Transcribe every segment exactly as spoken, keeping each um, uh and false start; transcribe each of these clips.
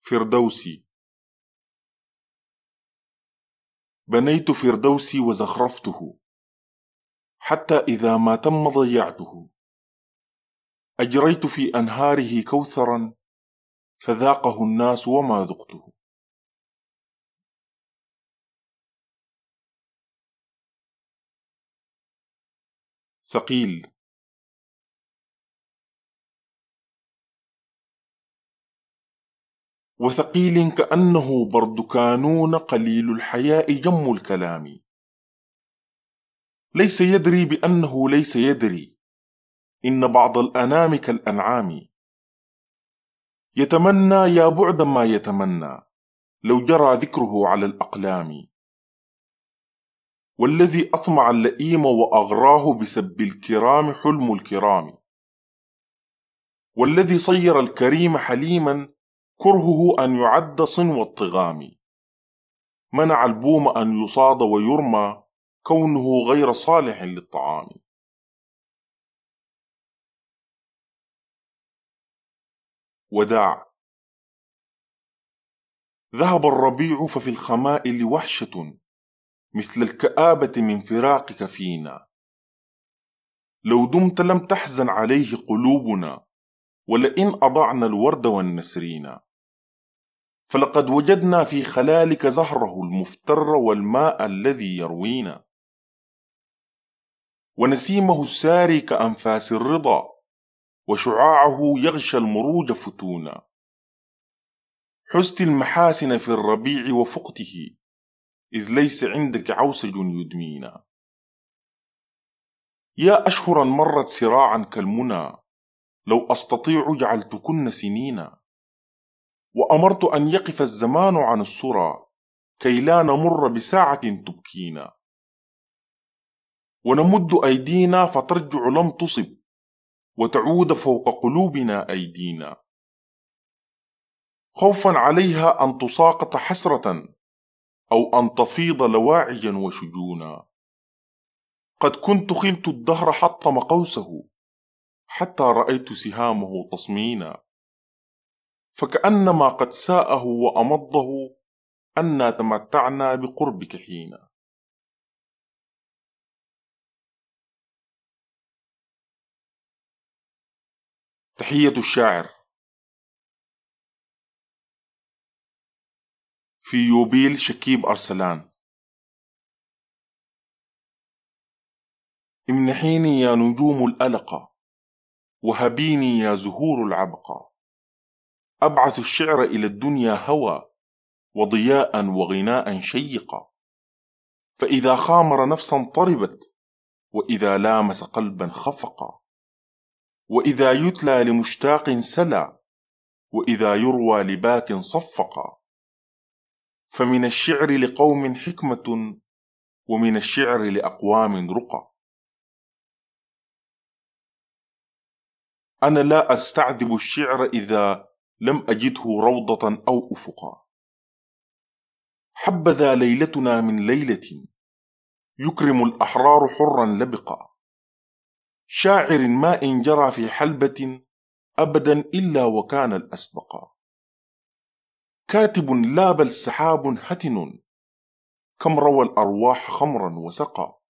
فردوسي. بنيت فردوسي وزخرفته، حتى إذا ما تم ضيعته. أجريت في أنهاره كوثرا، فذاقه الناس وما ذقته. ثقيل. وثقيل كأنه بردكانون قليل الحياء جم الكلام، ليس يدري بأنه ليس يدري، إن بعض الأنام كالأنعام. يتمنى يا بعد ما يتمنى لو جرى ذكره على الأقلام. والذي أطمع اللئيم وأغراه بسب الكرام حلم الكرام. والذي صير الكريم حليما كرهه أن يعد صنو الطغام. منع البوم أن يصاد ويرمى كونه غير صالح للطعام. وداع. ذهب الربيع ففي الخمائل وحشة مثل الكآبة من فراقك فينا. لو دمت لم تحزن عليه قلوبنا، ولئن أضعنا الورد والنسرين. فلقد وجدنا في خلالك زهره المفتر والماء الذي يروينا، ونسيمه الساري كأنفاس الرضا، وشعاعه يغشى المروج فتونا. حزت المحاسن في الربيع وفقته، إذ ليس عندك عوسج يدمينا. يا أشهرا مرت سراعا كالمنى، لو أستطيع جعلتكن سنينا. وأمرت أن يقف الزمان عن السرى كي لا نمر بساعة تبكينا. ونمد أيدينا فترجع لم تصب، وتعود فوق قلوبنا أيدينا، خوفا عليها أن تساقط حسرة أو أن تفيض لواعجا وشجونا. قد كنت خلت الدهر حطم قوسه، حتى رأيت سهامه تصمينا. فكأنما قد ساءه وأمضه أنا تمتعنا بقربك حينا. تحية الشاعر. في يوبيل شكيب أرسلان. امنحيني يا نجوم الألقى، وهبيني يا زهور العبقى. أبعث الشعر إلى الدنيا هوى، وضياء وغناء شيقا. فإذا خامر نفسا طربت، وإذا لامس قلبا خفقا. وإذا يتلى لمشتاق سلا، وإذا يروى لباك صفقا. فمن الشعر لقوم حكمة، ومن الشعر لأقوام رقى. أنا لا أستعذب الشعر إذا لم أجده روضة أو أفقا. حبذا ليلتنا من ليلة، يكرم الأحرار حرا لبقا. شاعر ما إن جرى في حلبة أبدا إلا وكان الأسبقا. كاتب لا بل سحاب هتن، كم روى الأرواح خمرا وسقا.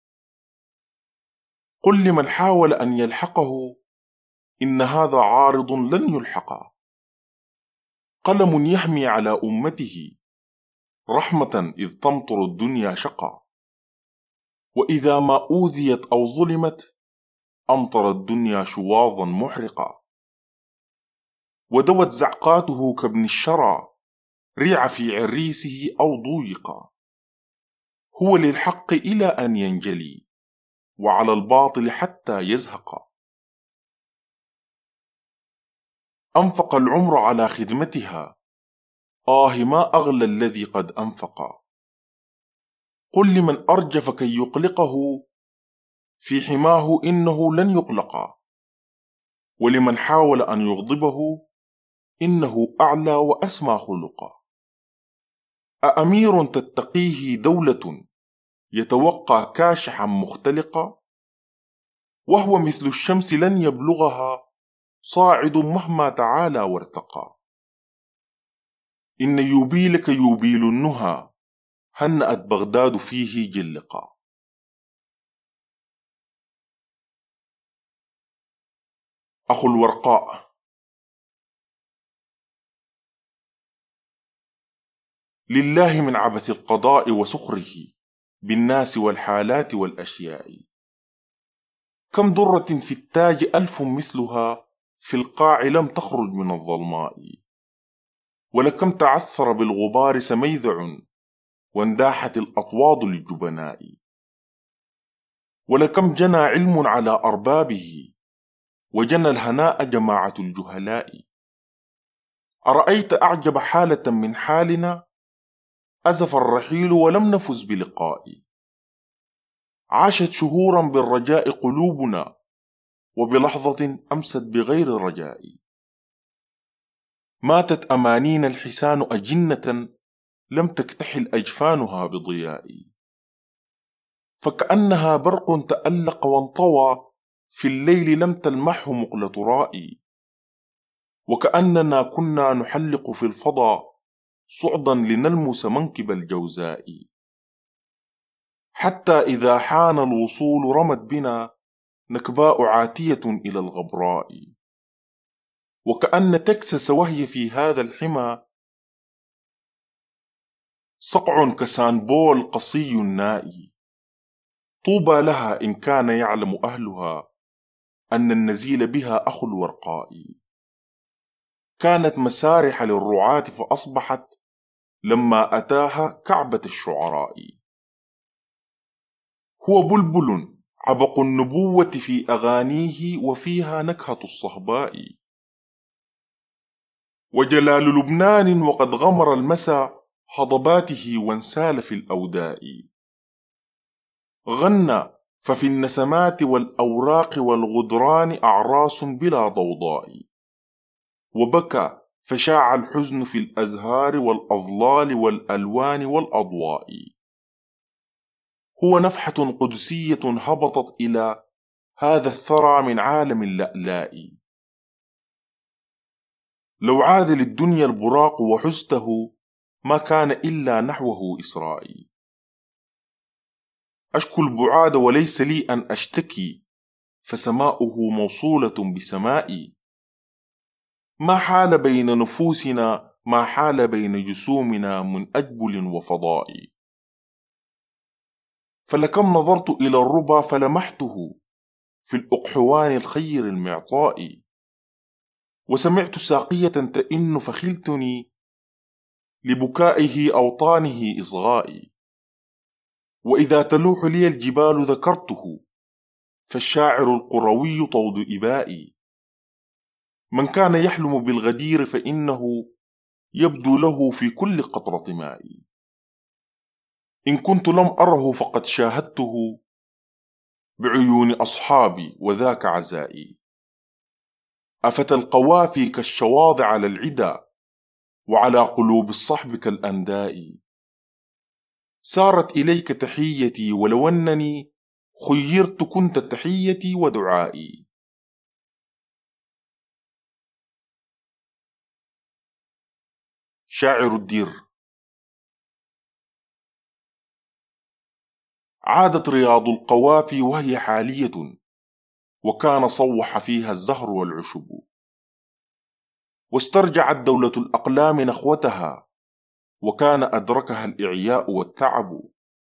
قل لمن حاول أن يلحقه إن هذا عارض لن يلحقا. قلم يحمي على أمته رحمة إذ تمطر الدنيا شقا. وإذا ما أوذيت أو ظلمت أمطر الدنيا شواظا محرقا. ودوت زعقاته كابن الشرى ريع في عريسه أو ضويقا. هو للحق إلى أن ينجلي، وعلى الباطل حتى يزهقا. أنفق العمر على خدمتها، آه ما أغلى الذي قد أنفقا. قل لمن أرجف كي يقلقه في حماه إنه لن يقلقا. ولمن حاول أن يغضبه إنه أعلى وأسمى خلقا. أأمير تتقيه دولة يتوقى كاشحا مختلقا. وهو مثل الشمس لن يبلغها صاعد مهما تعالى وارتقى. إن يوبيلك يوبيل النهى، هنأت بغداد فيه جلقا. أخو الورقاء. لله من عبث القضاء وسخره بالناس والحالات والأشياء. كم درة في التاج ألف مثلها، في القاع لم تخرج من الظلماء. ولكم تعثر بالغبار سميذع، وانداحت الأطواد للجبناء. ولكم جنى علم على أربابه، وجنى الهناء جماعة الجهلاء. أرأيت أعجب حالة من حالنا، أزف الرحيل ولم نفز بلقاء. عاشت شهورا بالرجاء قلوبنا، وبلحظة أمست بغير رجاء. ماتت أمانينا الحسان أجنة، لم تكتحل أجفانها بضياء. فكأنها برق تألق وانطوى، في الليل لم تلمحه مقلة رائي. وكأننا كنا نحلق في الفضاء، صعدا لنلمس منكب الجوزاء. حتى إذا حان الوصول رمت بنا نكباء عاتية إلى الغبراء. وكأن تكسس وهي في هذا الحمى، صقع كسانبول قصي نائي. طوبى لها إن كان يعلم أهلها أن النزيل بها أخو الورقاء. كانت مسارح للرعاة فأصبحت لما أتاها كعبة الشعراء. هو بلبل عبق النبوة في أغانيه، وفيها نكهة الصهباء. وجلال لبنان وقد غمر المسا هضباته وانسال في الأوداء. غنى ففي النسمات والأوراق والغدران أعراس بلا ضوضاء. وبكى فشاع الحزن في الأزهار والأظلال والألوان والأضواء. هو نفحة قدسية هبطت إلى هذا الثرى من عالم اللألاء. لو عاد للدنيا البراق وحسته، ما كان إلا نحوه إسرائي. أشكو البعاد وليس لي أن أشتكي، فسماؤه موصولة بسمائي. ما حال بين نفوسنا ما حال بين جسومنا من أجبل وفضاء. فلكم نظرت إلى الربا فلمحته في الأقحوان الخير المعطاء. وسمعت ساقية تئن فخلتني لبكائه أوطانه إصغائي. وإذا تلوح لي الجبال ذكرته، فالشاعر القروي طود إبائي. من كان يحلم بالغدير فإنه يبدو له في كل قطرة ماء. إن كنت لم أره فقد شاهدته بعيون أصحابي، وذاك عزائي. أفتى القوافي كالشواظ على العدا، وعلى قلوب الصحب كالأنداء. سارت إليك تحيتي ولو أنني خيرت كنت تحيتي ودعائي. شاعر الدير. عادت رياض القوافي وهي حالية، وكان صوح فيها الزهر والعشب. واسترجعت دولة الأقلام نخوتها، وكان أدركها الإعياء والتعب.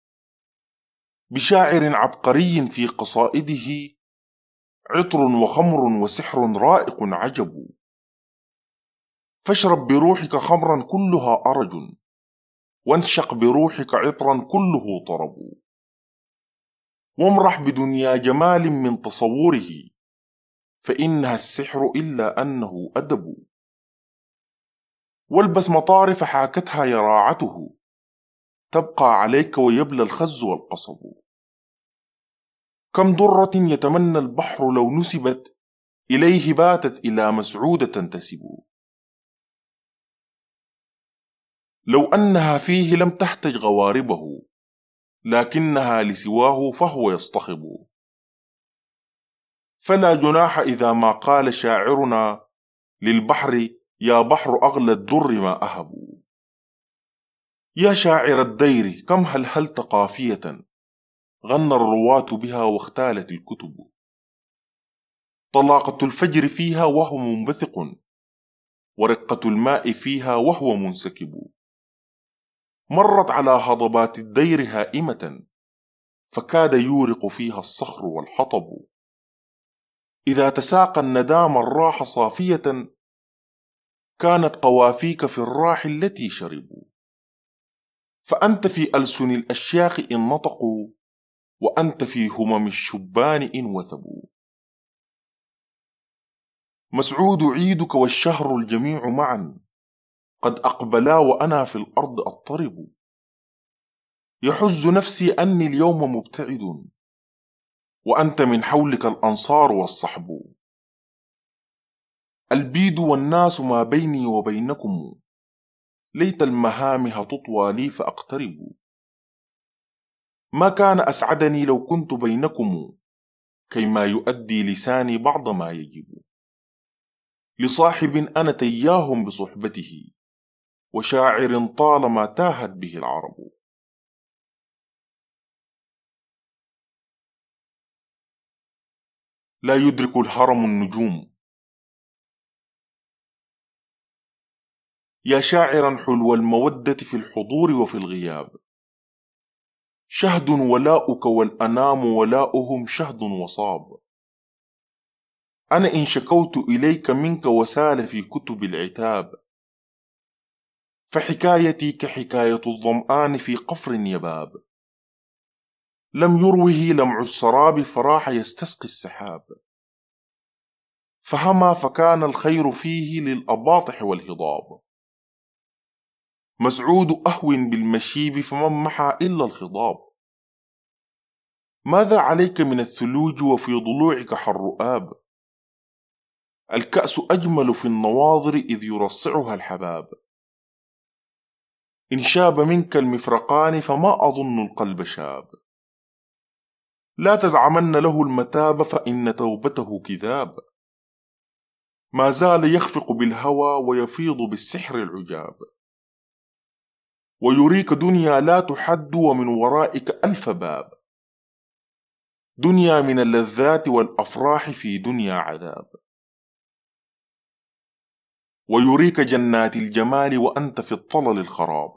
بشاعر عبقري في قصائده عطر وخمر وسحر رائق عجب. فاشرب بروحك خمرا كلها أرج، وانشق بروحك عطرا كله طرب. وامرح بدنيا جمال من تصوره، فإنها السحر إلا أنه أدب. والبس مطارف حاكتها يراعته، تبقى عليك ويبلى الخز والقصب. كم درة يتمنى البحر لو نسبت إليه باتت إلى مسعودة تنتسب. لو أنها فيه لم تحتج غواربه، لكنها لسواه فهو يصطخب. فلا جناح إذا ما قال شاعرنا للبحر: يا بحر أغلى الدر ما أهب. يا شاعر الدير كم هلهلت قافية غنى الرواة بها واختالت الكتب، طلاقة الفجر فيها وهو منبثق، ورقة الماء فيها وهو منسكب، مرت على هضبات الدير هائمة فكاد يورق فيها الصخر والحطب، إذا تساقى الندام الراح صافية كانت قوافيك في الراح التي شربوا، فأنت في ألسن الأشياخ إن نطقوا، وأنت في همم الشبان إن وثبوا. مسعود عيدك والشهر الجميع معا قد أقبلا وأنا في الأرض أضطرب، يحز نفسي أني اليوم مبتعد وأنت من حولك الأنصار والصحب، البيد والناس ما بيني وبينكم ليت المهامه تطوى لي فأقترب، ما كان أسعدني لو كنت بينكم كيما يؤدي لساني بعض ما يجب، لصاحب أنا تياه بصحبته وشاعر طالما تاهت به العرب. لا يدرك الهرم النجوم. يا شاعرا حلو المودة في الحضور وفي الغياب، شهد ولاؤك والأنام ولاؤهم شهد وصاب، أنا إن شكوت إليك منك وسال في كتب العتاب، فحكايتي كحكاية الظمآن في قفر يباب، لم يروه لمع السراب فراح يستسقي السحاب، فهما فكان الخير فيه للأباطح والهضاب، مسعود أهون بالمشيب فمن محى إلا الخضاب، ماذا عليك من الثلوج وفي ضلوعك حرؤاب، الكأس أجمل في النواظر إذ يرصعها الحباب، إن شاب منك المفرقان فما أظن القلب شاب، لا تزعمن له المتاب فإن توبته كذاب، ما زال يخفق بالهوى ويفيض بالسحر العجاب، ويريك دنيا لا تحد ومن ورائك ألف باب، دنيا من اللذات والأفراح في دنيا عذاب، ويريك جنات الجمال وأنت في الطلل الخراب،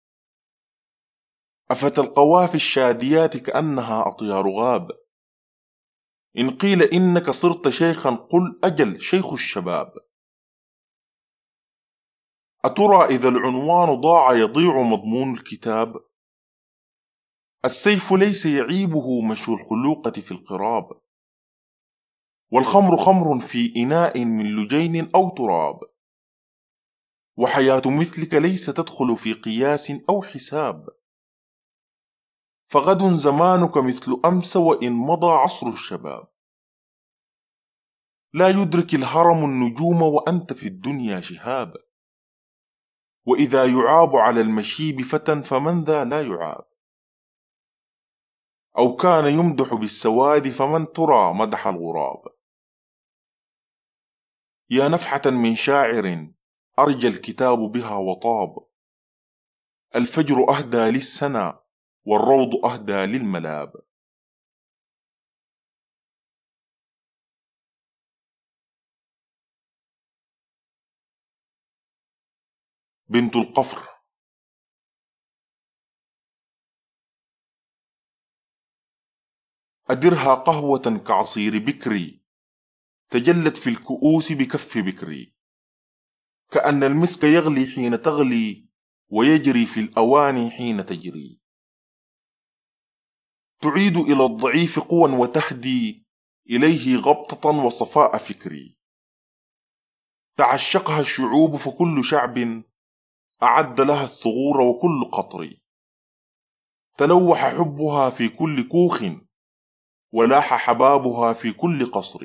أفتى القوافي الشاديات كأنها أطيار غاب، إن قيل إنك صرت شيخا قل أجل شيخ الشباب، أترى إذا العنوان ضاع يضيع مضمون الكتاب، السيف ليس يعيبه مشو الخلوقة في القراب، والخمر خمر في إناء من لجين أو تراب، وحياة مثلك ليس تدخل في قياس أو حساب، فغد زمانك مثل أمس وإن مضى عصر الشباب، لا يدرك الهرم النجوم وأنت في الدنيا شهاب، وإذا يعاب على المشيب فتى فمن ذا لا يعاب، أو كان يمدح بالسواد فمن ترى مدح الغراب، يا نفحة من شاعر أرجى الكتاب بها وطاب، الفجر أهدى للسنا والروض أهدى للملاب. بنت القفر. أدرها قهوة كعصير بكري تجلت في الكؤوس بكف بكري، كأن المسك يغلي حين تغلي ويجري في الأواني حين تجري، تعيد إلى الضعيف قوى وتهدي إليه غبطة وصفاء فكري، تعشقها الشعوب فكل شعب أعد لها الثغور وكل قطر، تلوح حبها في كل كوخ ولاح حبابها في كل قصر،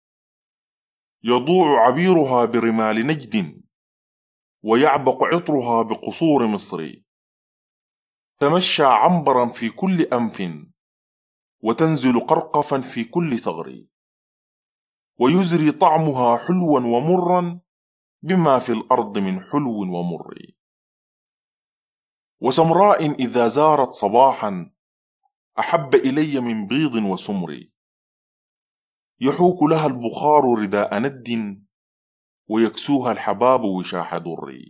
يضوع عبيرها برمال نجد ويعبق عطرها بقصور مصر، تمشى عنبرا في كل أنف وتنزل قرقفا في كل ثغر، ويزري طعمها حلوا ومرا بما في الأرض من حلو ومر. وسمراء إذا زارت صباحا أحب إلي من بيض وسمر، يحوك لها البخار رداء ند ويكسوها الحباب وشاح در.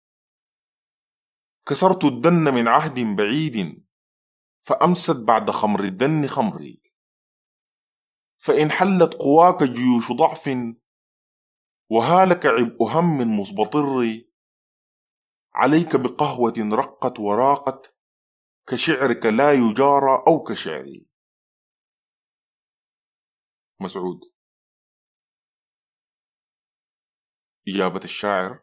كسرت الدن من عهد بعيد فأمست بعد خمر الدن خمري، فإن حلت قواك جيوش ضعف وهالك عبء هم مصبطر، عليك بقهوة رقت وراقت كشعرك لا يجارى أو كشعري. مسعود. إجابة الشاعر: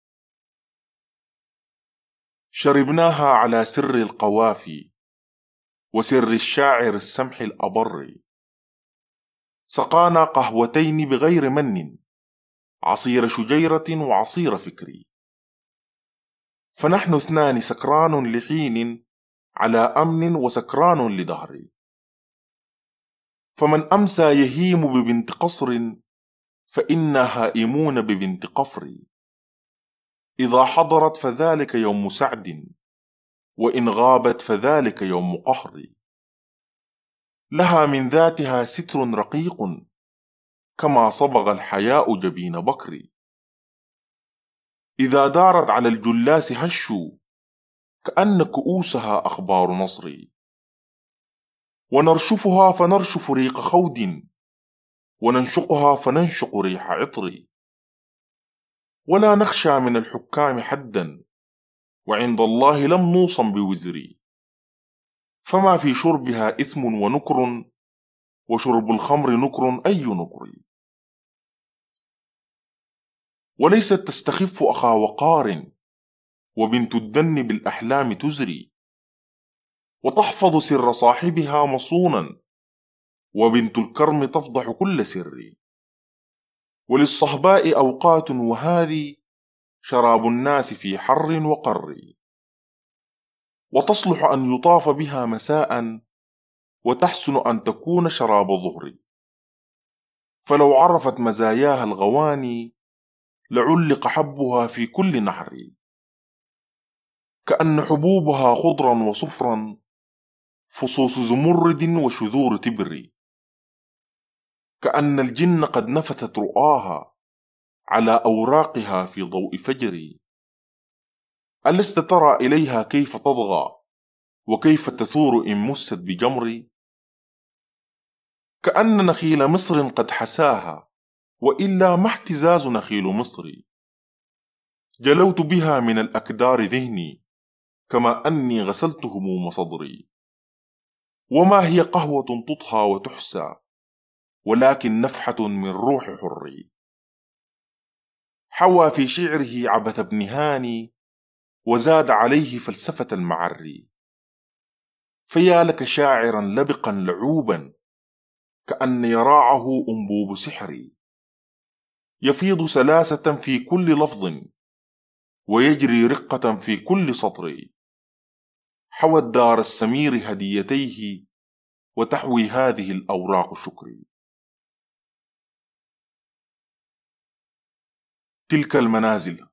شربناها على سر القوافي وسر الشاعر السمح الأبر، سقانا قهوتين بغير من، عصير شجيرة وعصير فكري، فنحن اثنان سكران لحين على أمن وسكران لدهر، فمن أمسى يهيم ببنت قصر فإنا هائمون ببنت قفر، إذا حضرت فذلك يوم سعد وإن غابت فذلك يوم قهر، لها من ذاتها ستر رقيق كما صبغ الحياء جبين بكر، إذا دارت على الجلاس هشوا كأن كؤوسها أخبار نصر، ونرشفها فنرشف ريق خود وننشقها فننشق ريح عطر، ولا نخشى من الحكام حدا وعند الله لم نوصم بوزر، فما في شربها إثم ونكر وشرب الخمر نكر أي نكر، وليست تستخف أخا وقار وبنت الدن بالأحلام تزري، وتحفظ سر صاحبها مصونا وبنت الكرم تفضح كل سر، وللصهباء أوقات وهذه شراب الناس في حر وقر، وتصلح أن يطاف بها مساء وتحسن أن تكون شراب ظهر، فلو عرفت مزاياها الغواني لعلق حبها في كل نحر، كأن حبوبها خضرا وصفرا فصوص زمرد وشذور تبر، كأن الجن قد نفثت رؤاها على أوراقها في ضوء فجر، ألست ترى إليها كيف تضغى وكيف تثور إن مست بجمر، كأن نخيل مصر قد حساها وإلا ما اهتزاز نخيل مصر، جلوت بها من الأكدار ذهني كما أني غسلت هموم صدري، وما هي قهوة تطهى وتحسى ولكن نفحة من روح حر، حوى في شعره عبث ابن هاني وزاد عليه فلسفة المعري، فيا لك شاعرا لبقا لعوبا كأن يراعه أنبوب سحري، يفيض سلاسة في كل لفظ ويجري رقة في كل سطر، حوى الدار السمير هديتيه وتحوي هذه الأوراق شكري. تلك المنازل.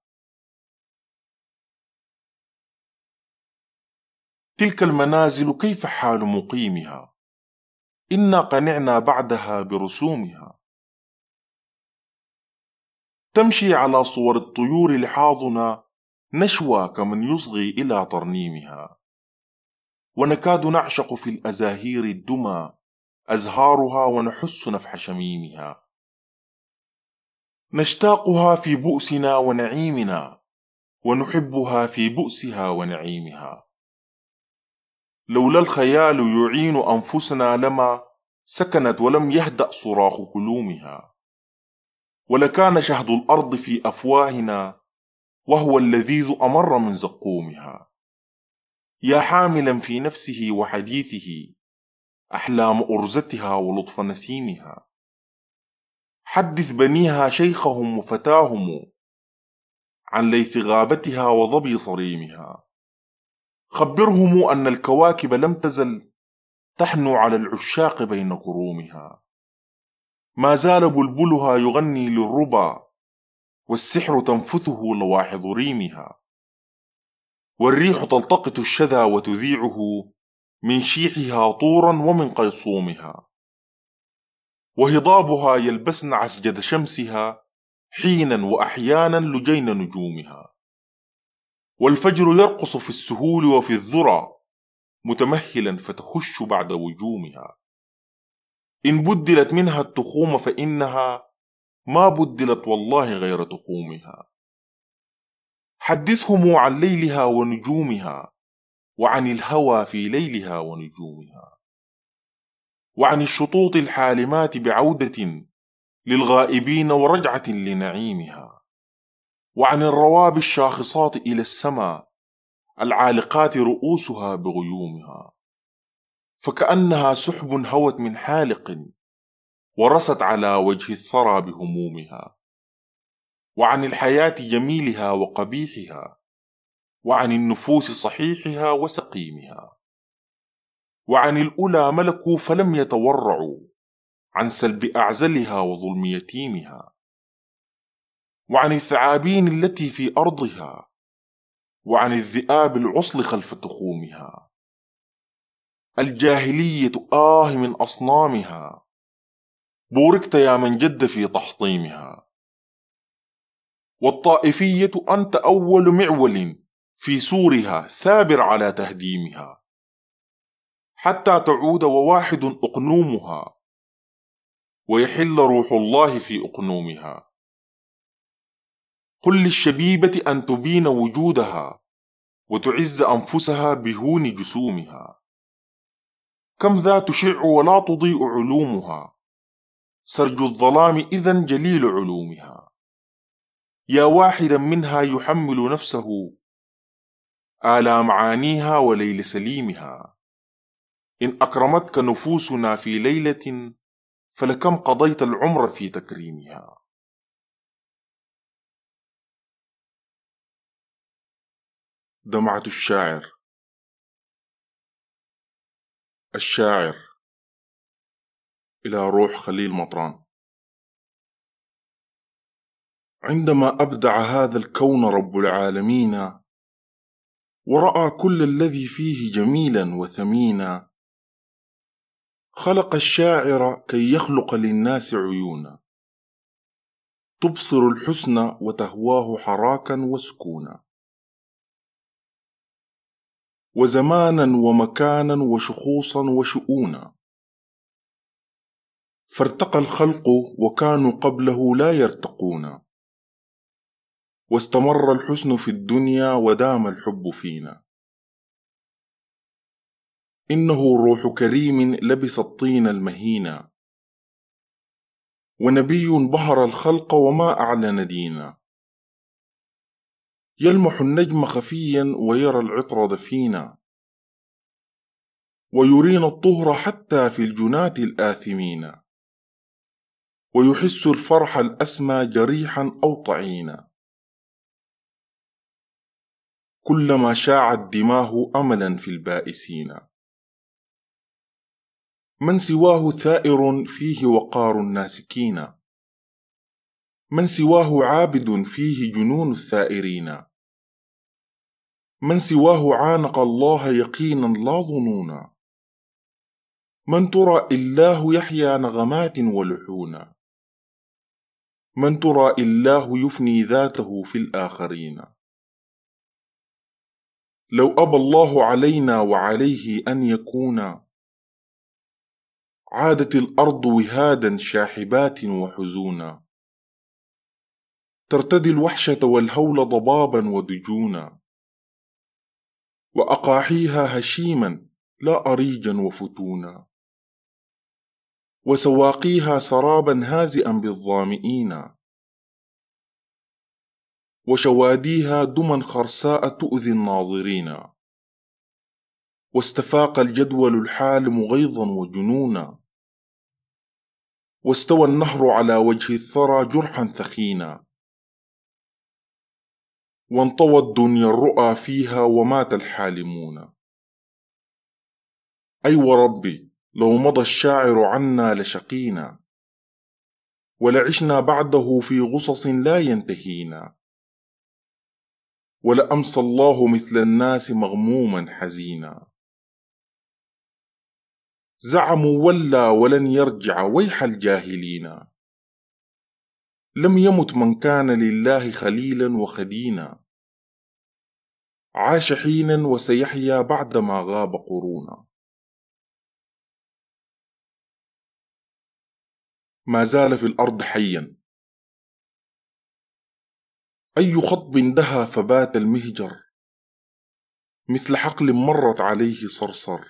تلك المنازل كيف حال مقيمها، إنا قنعنا بعدها برسومها، تمشي على صور الطيور لحاظنا نشوى كمن يصغي إلى ترنيمها، ونكاد نعشق في الأزاهير الدمى أزهارها ونحس نفح شميمها، نشتاقها في بؤسنا ونعيمنا ونحبها في بؤسها ونعيمها، لولا الخيال يعين أنفسنا لما سكنت ولم يهدأ صراخ كلومها، ولكان شهد الأرض في أفواهنا وهو اللذيذ أمر من زقومها، يا حاملا في نفسه وحديثه أحلام أرزتها ولطف نسيمها، حدث بنيها شيخهم وفتاهم عن ليث غابتها وظبي صريمها، خبرهم أن الكواكب لم تزل تحنو على العشاق بين كرومها، ما زال بلبلها يغني للربا والسحر تنفثه لواحظ ريمها، والريح تلتقط الشذا وتذيعه من شيحها طورا ومن قيصومها، وهضابها يلبسن عسجد شمسها حينا وأحيانا لجين نجومها، والفجر يرقص في السهول وفي الذرى متمهلا فتخش بعد وجومها. إن بدلت منها التخوم فإنها ما بدلت والله غير تخومها. حدثهم عن ليلها ونجومها، وعن الهوى في ليلها ونجومها، وعن الشطوط الحالمات بعودة للغائبين ورجعة لنعيمها، وعن الرواب الشاخصات إلى السماء العالقات رؤوسها بغيومها، فكأنها سحب هوت من حالق ورست على وجه الثرى بهمومها، وعن الحياة جميلها وقبيحها، وعن النفوس صحيحها وسقيمها، وعن الأولى ملكوا فلم يتورعوا عن سلب أعزلها وظلم يتيمها، وعن الثعابين التي في أرضها، وعن الذئاب العصل خلف تخومها. الجاهلية آه من أصنامها، بوركت يا من جد في تحطيمها. والطائفية أنت أول معول في سورها ثابر على تهديمها، حتى تعود وواحد أقنومها ويحل روح الله في أقنومها. قل للشبيبة أن تبين وجودها وتعز أنفسها بهون جسومها، كم ذا تشع ولا تضيء علومها، سرج الظلام إذن جليل علومها. يا واحدا منها يحمل نفسه آلام معانيها وليل سليمها، إن أكرمتك نفوسنا في ليلة فلكم قضيت العمر في تكريمها. دمعة الشاعر. الشاعر إلى روح خليل مطران. عندما أبدع هذا الكون رب العالمين ورأى كل الذي فيه جميلا وثمينا، خلق الشاعر كي يخلق للناس عيونا تبصر الحسن وتهواه حراكا وسكونا، وزمانا ومكانا وشخوصا وشؤونا، فارتقى الخلق وكانوا قبله لا يرتقون، واستمر الحسن في الدنيا ودام الحب فينا. إنه روح كريم لبس الطين المهينا، ونبي بهر الخلق وما أعلن دينا، يلمح النجم خفيا ويرى العطر دفينا، ويرينا الطهر حتى في الجنات الآثمين، ويحس الفرح الأسمى جريحا أو طعينا، كلما شاعت دماه أملا في البائسين. من سواه ثائر فيه وقار الناسكين، من سواه عابد فيه جنون الثائرين، من سواه عانق الله يقينا لا ظنونا، من ترى إلاه يحيا نغمات ولحونا، من ترى إلاه يفني ذاته في الآخرين. لو أبى الله علينا وعليه أن يكون، عادت الأرض وهادا شاحبات وحزونا، ترتدي الوحشة والهول ضبابا ودجونا، وأقاحيها هشيما لا أريجا وفتونا، وسواقيها سرابا هازئا بالظامئين، وشواديها دما خرساء تؤذي الناظرين، واستفاق الجدول الحالم غيظا وجنونا، واستوى النهر على وجه الثرى جرحا ثخينا، وانطوت دنيا الرؤى فيها ومات الحالمون. أي وربي لو مضى الشاعر عنا لشقينا، ولعشنا بعده في غصص لا ينتهينا، ولأمسى الله مثل الناس مغموما حزينا. زعموا ولا ولن يرجع ويح الجاهلين، لم يمت من كان لله خليلا وخدينا، عاش حينا وسيحيا بعدما غاب قرونا. ما زال في الأرض حيا، أي خطب دها فبات المهجر، مثل حقل مرت عليه صرصر،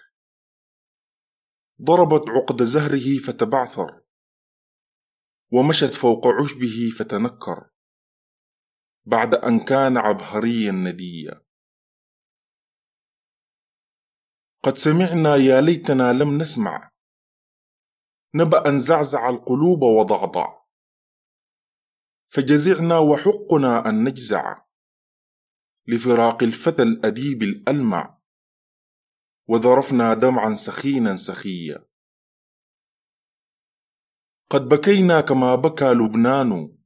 ضربت عقد زهره فتبعثر، ومشت فوق عشبه فتنكر، بعد أن كان عبهريا نديا. قد سمعنا يا ليتنا لم نسمع، نبأ زعزع القلوب وضعضع، فجزعنا وحقنا أن نجزع، لفراق الفتى الأديب الألمع، وذرفنا دمعا سخينا سخيا. قد بكينا كما بكى لبنان،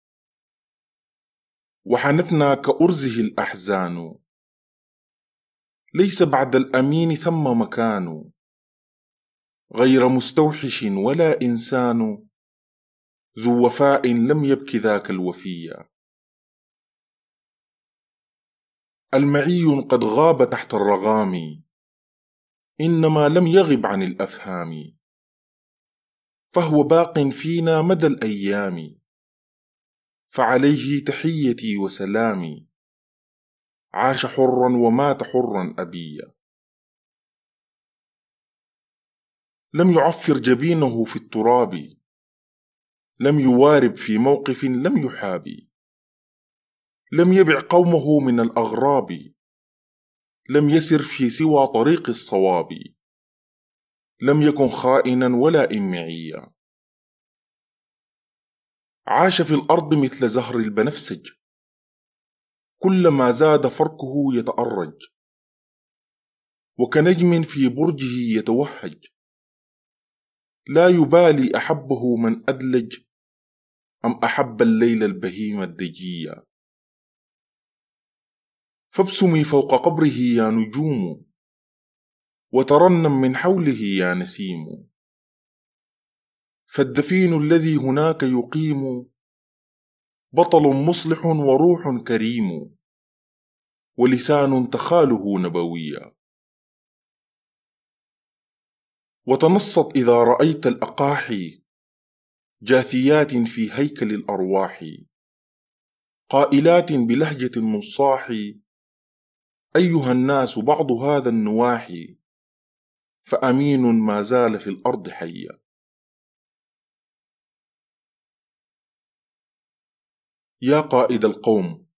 وحنتنا كأرزه الأحزان، ليس بعد الأمين ثم مكان، غير مستوحش ولا إنسان، ذو وفاء لم يبك ذاك الوفيا. المعي قد غاب تحت الرغام، إنما لم يغب عن الأفهام، فهو باق فينا مدى الأيام، فعليه تحيتي وسلامي، عاش حرا ومات حرا أبيا. لم يعفر جبينه في التراب، لم يوارب في موقف لم يحابي، لم يبع قومه من الأغراب، لم يسر في سوى طريق الصواب، لم يكن خائنا ولا إمعيا. عاش في الأرض مثل زهر البنفسج، كلما زاد فركه يتأرج، وكنجم في برجه يتوهج، لا يبالي أحبه من أدلج أم أحب الليل البهيم الدجيا. فابسمي فوق قبره يا نجوم، وترنم من حوله يا نسيم، فالدفين الذي هناك يقيم، بطل مصلح وروح كريم، ولسان تخاله نبويا. وتنصت إذا رأيت الأقاحي، جاثيات في هيكل الأرواح، قائلات بلهجة النصاح، أيها الناس بعض هذا النواحي، فأمين ما زال في الأرض حيا. يا قائد القوم،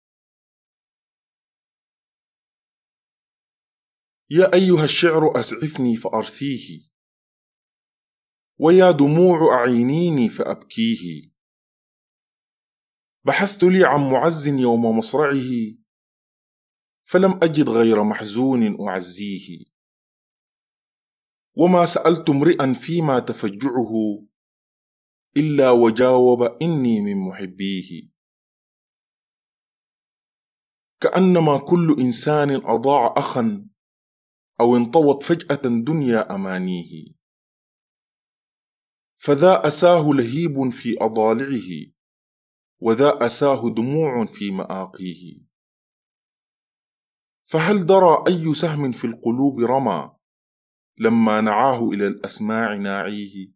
يا أيها الشعر أسعفني فأرثيه، ويا دموع أعينيني فأبكيه. بحثت لي عن معز يوم مصرعه، فلم أجد غير محزون أعزيه، وما سألت امرئا فيما تفجعه، إلا وجاوب إني من محبيه. كأنما كل إنسان أضاع أخا، أو انطوت فجأة دنيا أمانيه، فذا أساه لهيب في أضالعه، وذا أساه دموع في مآقيه. فهل درى أي سهم في القلوب رمى، لما نعاه إلى الأسماع ناعيه؟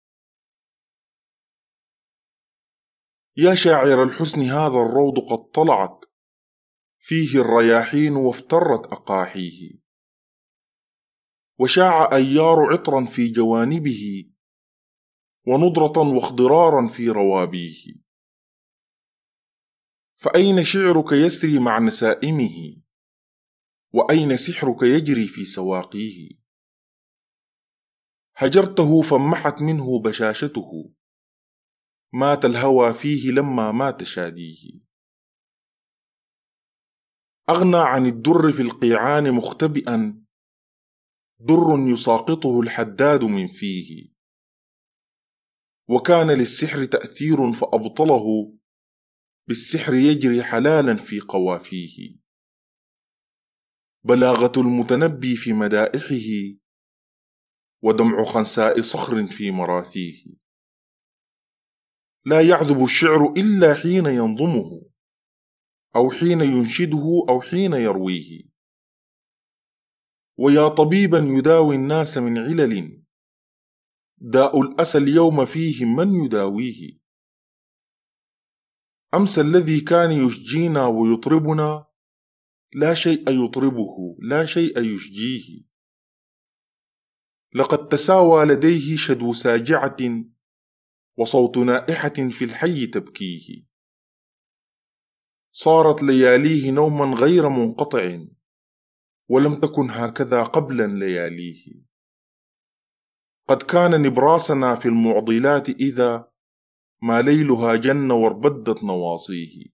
يا شاعر الحسن هذا الروض قد طلعت، فيه الرياحين وافترت أقاحيه، وشاع أيار عطرا في جوانبه، ونضرة واخضرارا في روابيه. فأين شعرك يسري مع نسائمه، وأين سحرك يجري في سواقيه؟ هجرته فمحت منه بشاشته، مات الهوى فيه لما مات شاديه. أغنى عن الدر في القيعان مختبئا، در يساقطه الحداد من فيه، وكان للسحر تأثير فأبطله، بالسحر يجري حلالا في قوافيه. بلاغة المتنبي في مدائحه، ودمع خنساء صخر في مراثيه. لا يعذب الشعر إلا حين ينظمه، أو حين ينشده، أو حين يرويه. ويا طبيبا يداوي الناس من علل، داء الأسى اليوم فيهم من يداويه. أمس الذي كان يشجينا ويطربنا، لا شيء يطربه، لا شيء يشجيه. لقد تساوى لديه شدو ساجعة، وصوت نائحة في الحي تبكيه. صارت لياليه نوما غير منقطع، ولم تكن هكذا قبلا لياليه. قد كان نبراسنا في المعضلات إذا ما ليلها جن واربدت نواصيه.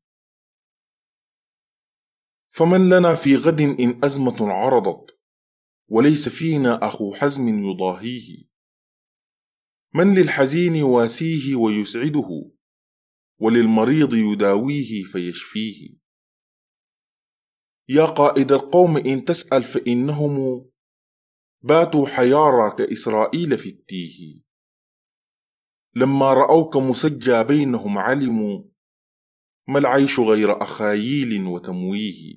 فمن لنا في غد إن أزمة عرضت، وليس فينا أخو حزم يضاهيه. من للحزين واسيه ويسعده، وللمريض يداويه فيشفيه. يا قائد القوم إن تسأل فإنهم باتوا حيارى كإسرائيل في التيه. لما رأوك مسجى بينهم علموا ما العيش غير أخاييل وتمويه.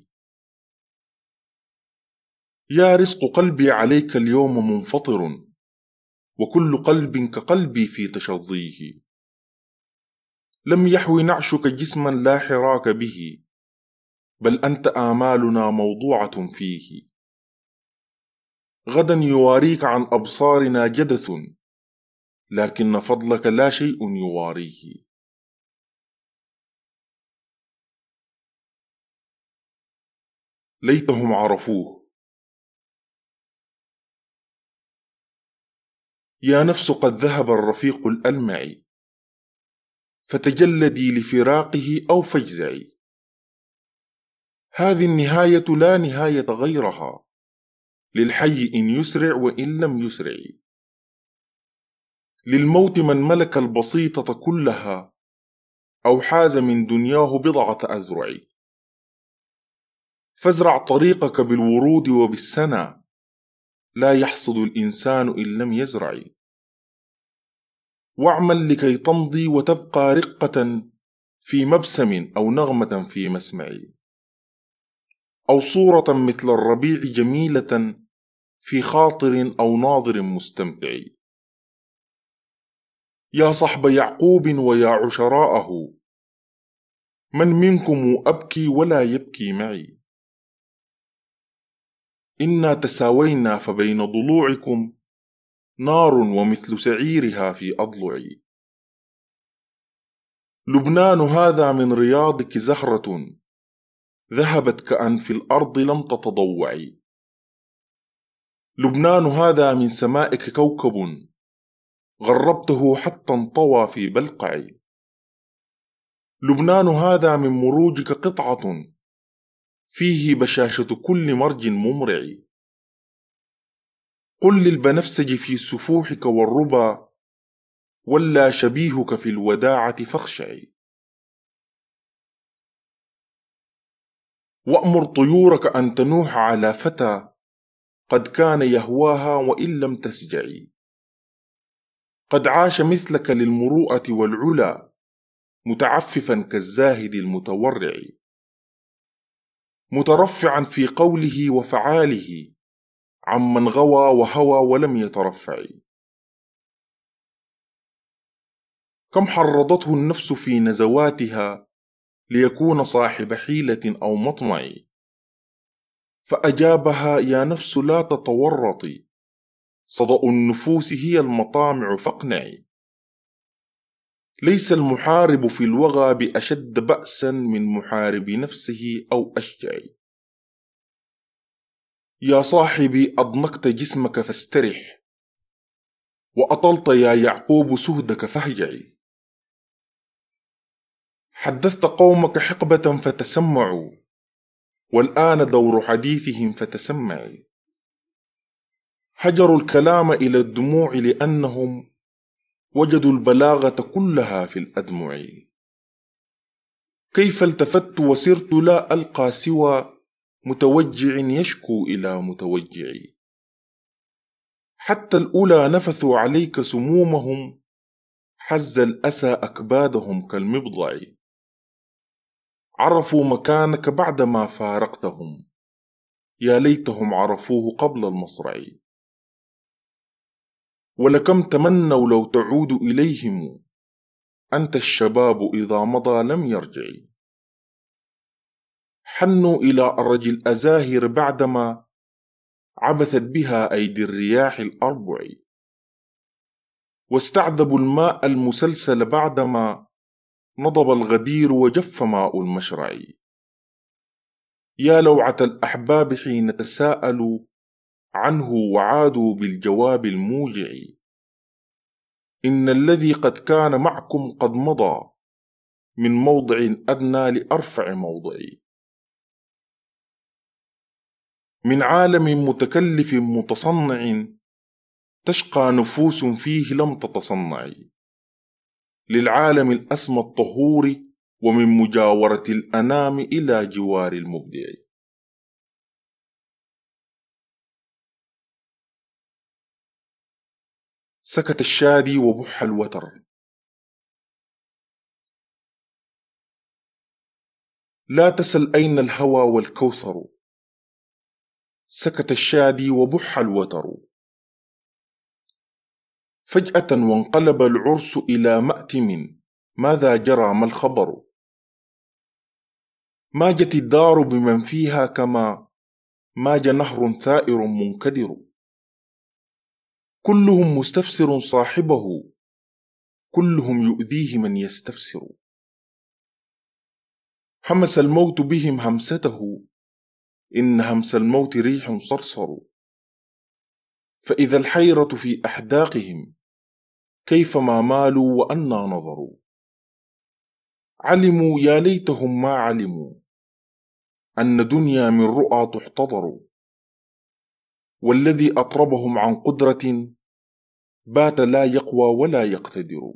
يا رزق قلبي عليك اليوم منفطر، وكل قلب كقلبي في تشظيه. لم يحوي نعشك جسما لا حراك به، بل أنت آمالنا موضوعة فيه. غدا يواريك عن أبصارنا جدث، لكن فضلك لا شيء يواريه. ليتهم عرفوه. يا نفس قد ذهب الرفيق الألمع، فتجلدي لفراقه أو فاجزعي. هذه النهاية لا نهاية غيرها، للحي إن يسرع وإن لم يسرع. للموت من ملك البسيطة كلها، أو حاز من دنياه بضعة أذرع. فازرع طريقك بالورود وبالسنا، لا يحصد الإنسان إن لم يزرع. واعمل لكي تمضي وتبقى رقة في مبسم، أو نغمة في مسمع، أو صورة مثل الربيع جميلة في خاطر أو ناظر مستمتع. يا صحب يعقوب ويا عشراءه، من منكم أبكي ولا يبكي معي. إنا تساوينا فبين ضلوعكم نار، ومثل سعيرها في أضلعي. لبنان هذا من رياضك زهرة، ذهبت كأن في الأرض لم تتضوعي. لبنان هذا من سمائك كوكب، غربته حتى انطوى في بلقعي. لبنان هذا من مروجك قطعة، فيه بشاشة كل مرج ممرع. قل للبنفسج في سفوحك والربا، ولا شبيهك في الوداعة فاخشعي. وأمر طيورك أن تنوح على فتى قد كان يهواها وإن لم تسجعي. قد عاش مثلك للمروءة والعلا، متعففا كالزاهد المتورع، مترفعا في قوله وفعاله عمن غوى وهوى ولم يترفع. كم حرضته النفس في نزواتها ليكون صاحب حيلة أو مطمع، فأجابها يا نفس لا تتورطي، صدأ النفوس هي المطامع فاقنعي. ليس المحارب في الوغى بأشد بأسا من محارب نفسه أو أشجع. يا صاحبي أضنكت جسمك فاسترح، وأطلت يا يعقوب سهدك فاهجعي. حدثت قومك حقبة فتسمعوا، والآن دور حديثهم فتسمعي. هجروا الكلام إلى الدموع لأنهم وجدوا البلاغة كلها في الأدمع. كيف التفت وسرت لا ألقى سوى متوجع يشكو إلى متوجع. حتى الأولى نفثوا عليك سمومهم، حز الأسى أكبادهم كالمبضع. عرفوا مكانك بعدما فارقتهم، يا ليتهم عرفوه قبل المصرع. ولكم تمنوا لو تعود إليهم، أنت الشباب إذا مضى لم يرجع. حنوا إلى أرج الأزاهر بعدما عبثت بها أيدي الرياح الأربع. واستعذبوا الماء المسلسل بعدما نضب الغدير وجف ماء المشرع. يا لوعة الأحباب حين تساءلوا عنه وعادوا بالجواب الموجع. إن الذي قد كان معكم قد مضى من موضع أدنى لأرفع موضع. من عالم متكلف متصنع تشقى نفوس فيه لم تتصنع. للعالم الأسمى الطهور ومن مجاورة الأنام إلى جوار المبدع. سكت الشادي وبح الوتر. لا تسل أين الهوى والكوثر. سكت الشادي وبح الوتر. فجأة وانقلب العرس إلى مأتم، ماذا جرى ما الخبر؟ ماجت الدار بمن فيها كما ماج نهر ثائر منكدر. كلهم مستفسر صاحبه، كلهم يؤذيه من يستفسر. همس الموت بهم همسته، إن همس الموت ريح صرصر. فإذا الحيرة في أحداقهم، كيفما مالوا وأنى نظروا. علموا يا ليتهم ما علموا أن دنيا من رؤى تحتضر. والذي أطربهم عن قدرة بات لا يقوى ولا يقتدر.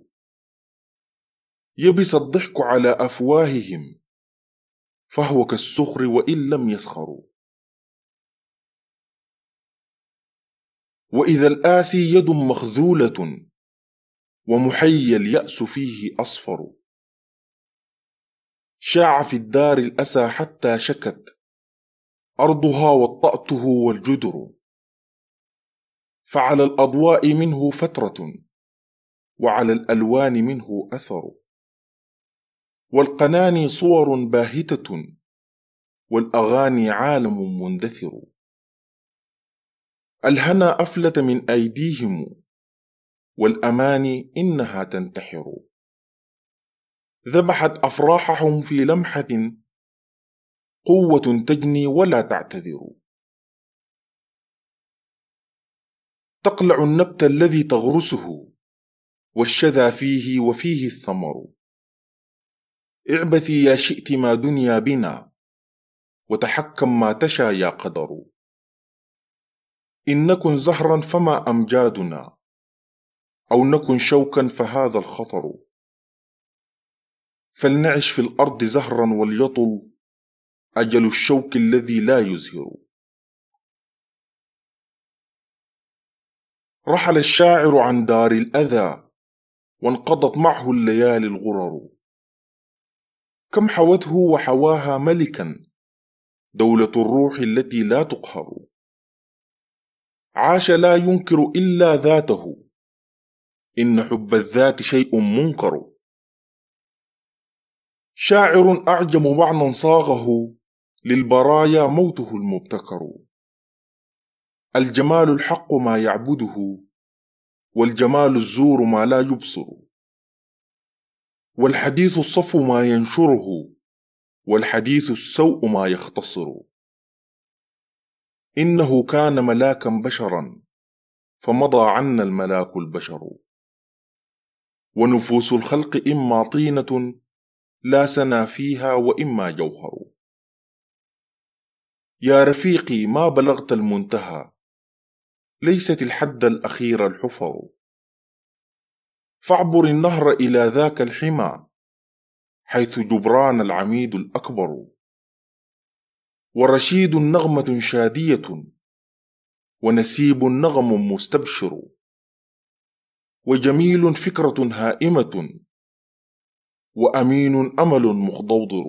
يبس الضحك على أفواههم، فهو كالسخر وإن لم يسخروا. وإذا الآسي يد مخذولة، ومحيي اليأس فيه أصفر. شاع في الدار الأسى حتى شكت أرضها وطأته والجدر. فعلى الأضواء منه فترة، وعلى الألوان منه أثر. والقناني صور باهتة، والأغاني عالم مندثر. الهنا أفلت من أيديهم، والأماني إنها تنتحر. ذبحت أفراحهم في لمحة، قوة تجني ولا تعتذر. تقلع النبت الذي تغرسه، والشذى فيه وفيه الثمر. اعبثي يا شئت ما دنيا بنا، وتحكم ما تشا يا قدر. إن نكن زهرا فما أمجادنا، أو نكن شوكا فهذا الخطر. فلنعش في الأرض زهرا وليطل أجل الشوك الذي لا يزهر. رحل الشاعر عن دار الأذى، وانقضت معه الليالي الغرر. كم حوته وحواها ملكا، دولة الروح التي لا تقهر. عاش لا ينكر إلا ذاته، إن حب الذات شيء منكر. شاعر أعجم معنى صاغه، للبرايا موته المبتكر. الجمال الحق ما يعبده، والجمال الزور ما لا يبصر. والحديث الصفو ما ينشره، والحديث السوء ما يختصر. إنه كان ملاكا بشرا، فمضى عنا الملاك البشر. ونفوس الخلق إما طينة لا سنا فيها، وإما جوهر. يا رفيقي ما بلغت المنتهى، ليست الحد الأخير الحفر. فاعبر النهر إلى ذاك الحمى، حيث جبران العميد الأكبر. ورشيد نغمة شادية، ونسيب نغم مستبشر، وجميل فكرة هائمة، وأمين أمل مخضوضر.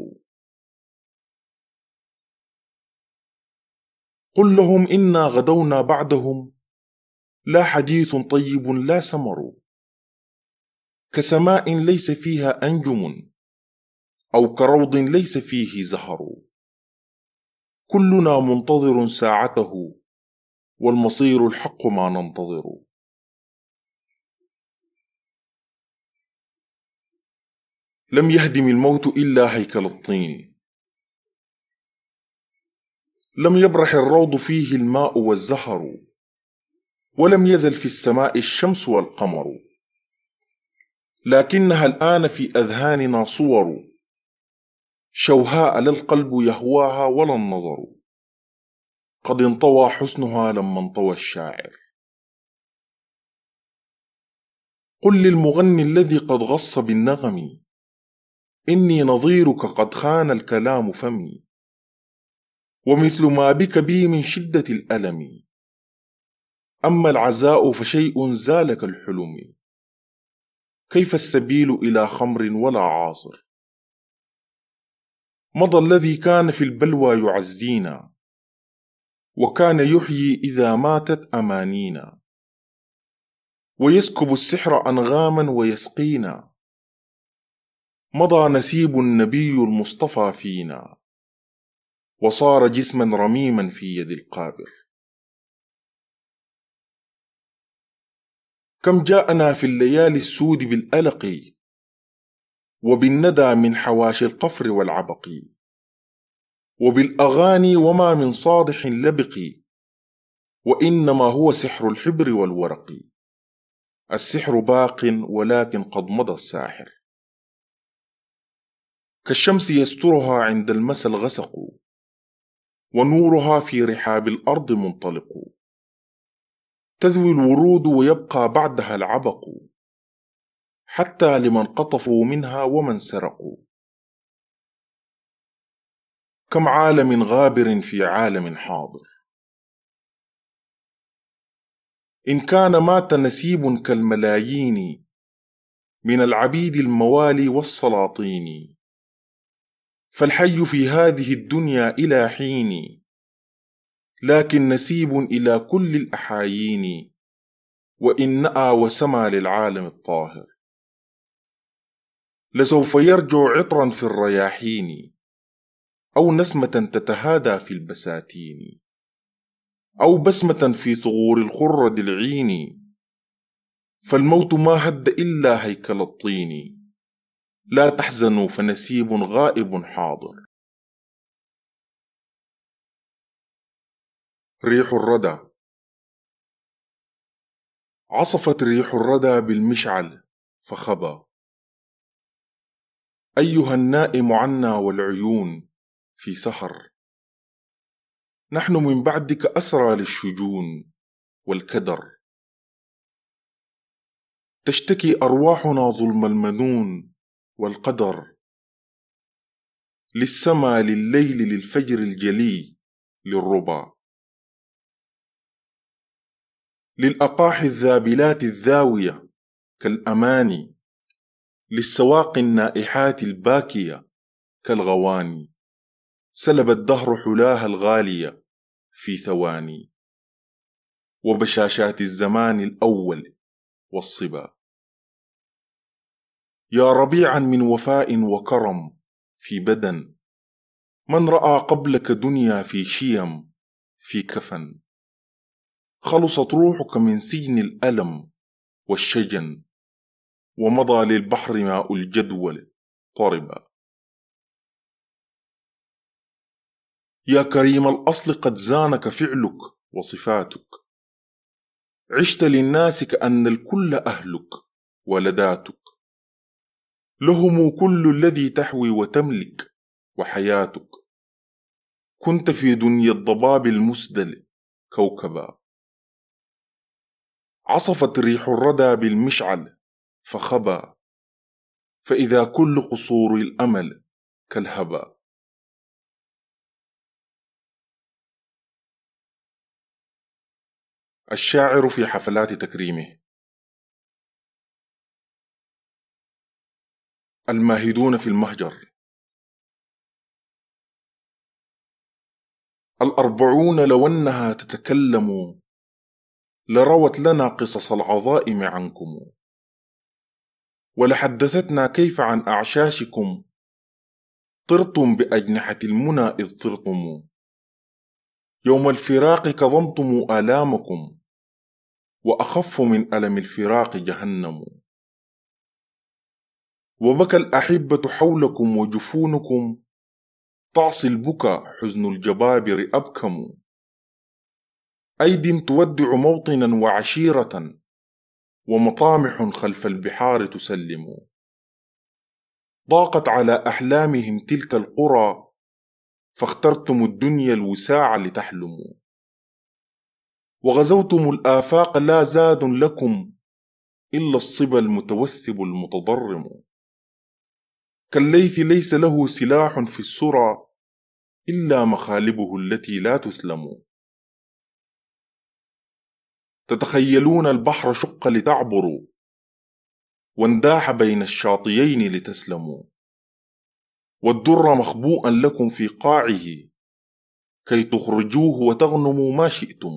قل لهم إنا غدونا بعدهم، لا حديث طيب لا سمر، كسماء ليس فيها أنجم، أو كروض ليس فيه زهر. كلنا منتظر ساعته، والمصير الحق ما ننتظر. لم يهدم الموت إلا هيكل الطين، لم يبرح الروض فيه الماء والزهر، ولم يزل في السماء الشمس والقمر، لكنها الآن في أذهاننا صور، شوهاء لا القلب يهواها ولا النظر، قد انطوى حسنها لما انطوى الشاعر. قل للمغني الذي قد غص بالنغم، إني نظيرك قد خان الكلام فمي، ومثل ما بك بي من شدة الألم، أما العزاء فشيء زال كالحلم، كيف السبيل إلى خمر ولا عاصر. مضى الذي كان في البلوى يعزينا، وكان يحيي إذا ماتت أمانينا، ويسكب السحر أنغاما ويسقينا. مضى نسيب النبي المصطفى فينا، وصار جسما رميما في يد القابر. كم جاءنا في الليالي السود بالألق، وبالندى من حواشي القفر والعبق، وبالأغاني وما من صادح لبق، وإنما هو سحر الحبر والورق. السحر باق ولكن قد مضى الساحر، كالشمس يسترها عند المسى الغسق، ونورها في رحاب الأرض منطلق. تذوي الورود ويبقى بعدها العبق، حتى لمن قطفوا منها ومن سرقوا. كم عالم غابر في عالم حاضر، إن كان مات نسيب كالملايين من العبيد الموالي والسلاطين، فالحي في هذه الدنيا إلى حين، لكن نسيب إلى كل الأحايين، وإن نأى وسمى للعالم الطاهر. لسوف يرجع عطرا في الرياحين، أو نسمة تتهادى في البساتين، أو بسمة في ثغور الخرد العين. فالموت ما هد إلا هيكل الطين، لا تحزنوا فنسيب غائب حاضر. ريح الردى. عصفت ريح الردى بالمشعل فخبى، أيها النائم عنا والعيون في سهر. نحن من بعدك أسرى للشجون والكدر، تشتكي أرواحنا ظلم المنون والقدر. للسما لليل للفجر الجلي للربا، للأقاحي الذابلات الذاوية كالأماني، للسواقي النائحات الباكية كالغواني. سلب الدهر حلاها الغالية في ثواني، وبشاشات الزمان الأول والصبا. يا ربيعا من وفاء وكرم في بدن، من رأى قبلك دنيا في شيم في كفن. خلصت روحك من سجن الألم والشجن، ومضى للبحر ماء الجدول طربا. يا كريم الأصل قد زانك فعلك وصفاتك، عشت للناس كأن الكل أهلك ولداتك. لهم كل الذي تحوي وتملك وحياتك، كنت في دنيا الضباب المسدل كوكبا. عصفت ريح الردى بالمشعل فخبى، فإذا كل قصور الأمل كالهبا. الشاعر في حفلات تكريمه. الماهدون في المهجر. الأربعون لو أنها تتكلم لروت لنا قصص العظائم عنكم، ولحدثتنا كيف عن أعشاشكم طرتم بأجنحة المنى إذ طرتم. يوم الفراق كظمتم آلامكم، وأخف من ألم الفراق جهنم. وبكى الأحبة حولكم وجفونكم تعصي البكا حزن الجبابر أبكم. أيد تودع موطنا وعشيرة، ومطامح خلف البحار تسلم. ضاقت على أحلامهم تلك القرى، فاخترتم الدنيا الوساع لتحلموا. وغزوتم الآفاق لا زاد لكم إلا الصبا المتوثب المتضرم. كالليث ليس له سلاح في السرى إلا مخالبه التي لا تثلم. تتخيلون البحر شق لتعبروا، وانداح بين الشاطئين لتسلموا. والدر مخبوءا لكم في قاعه كي تخرجوه وتغنموا ما شئتم.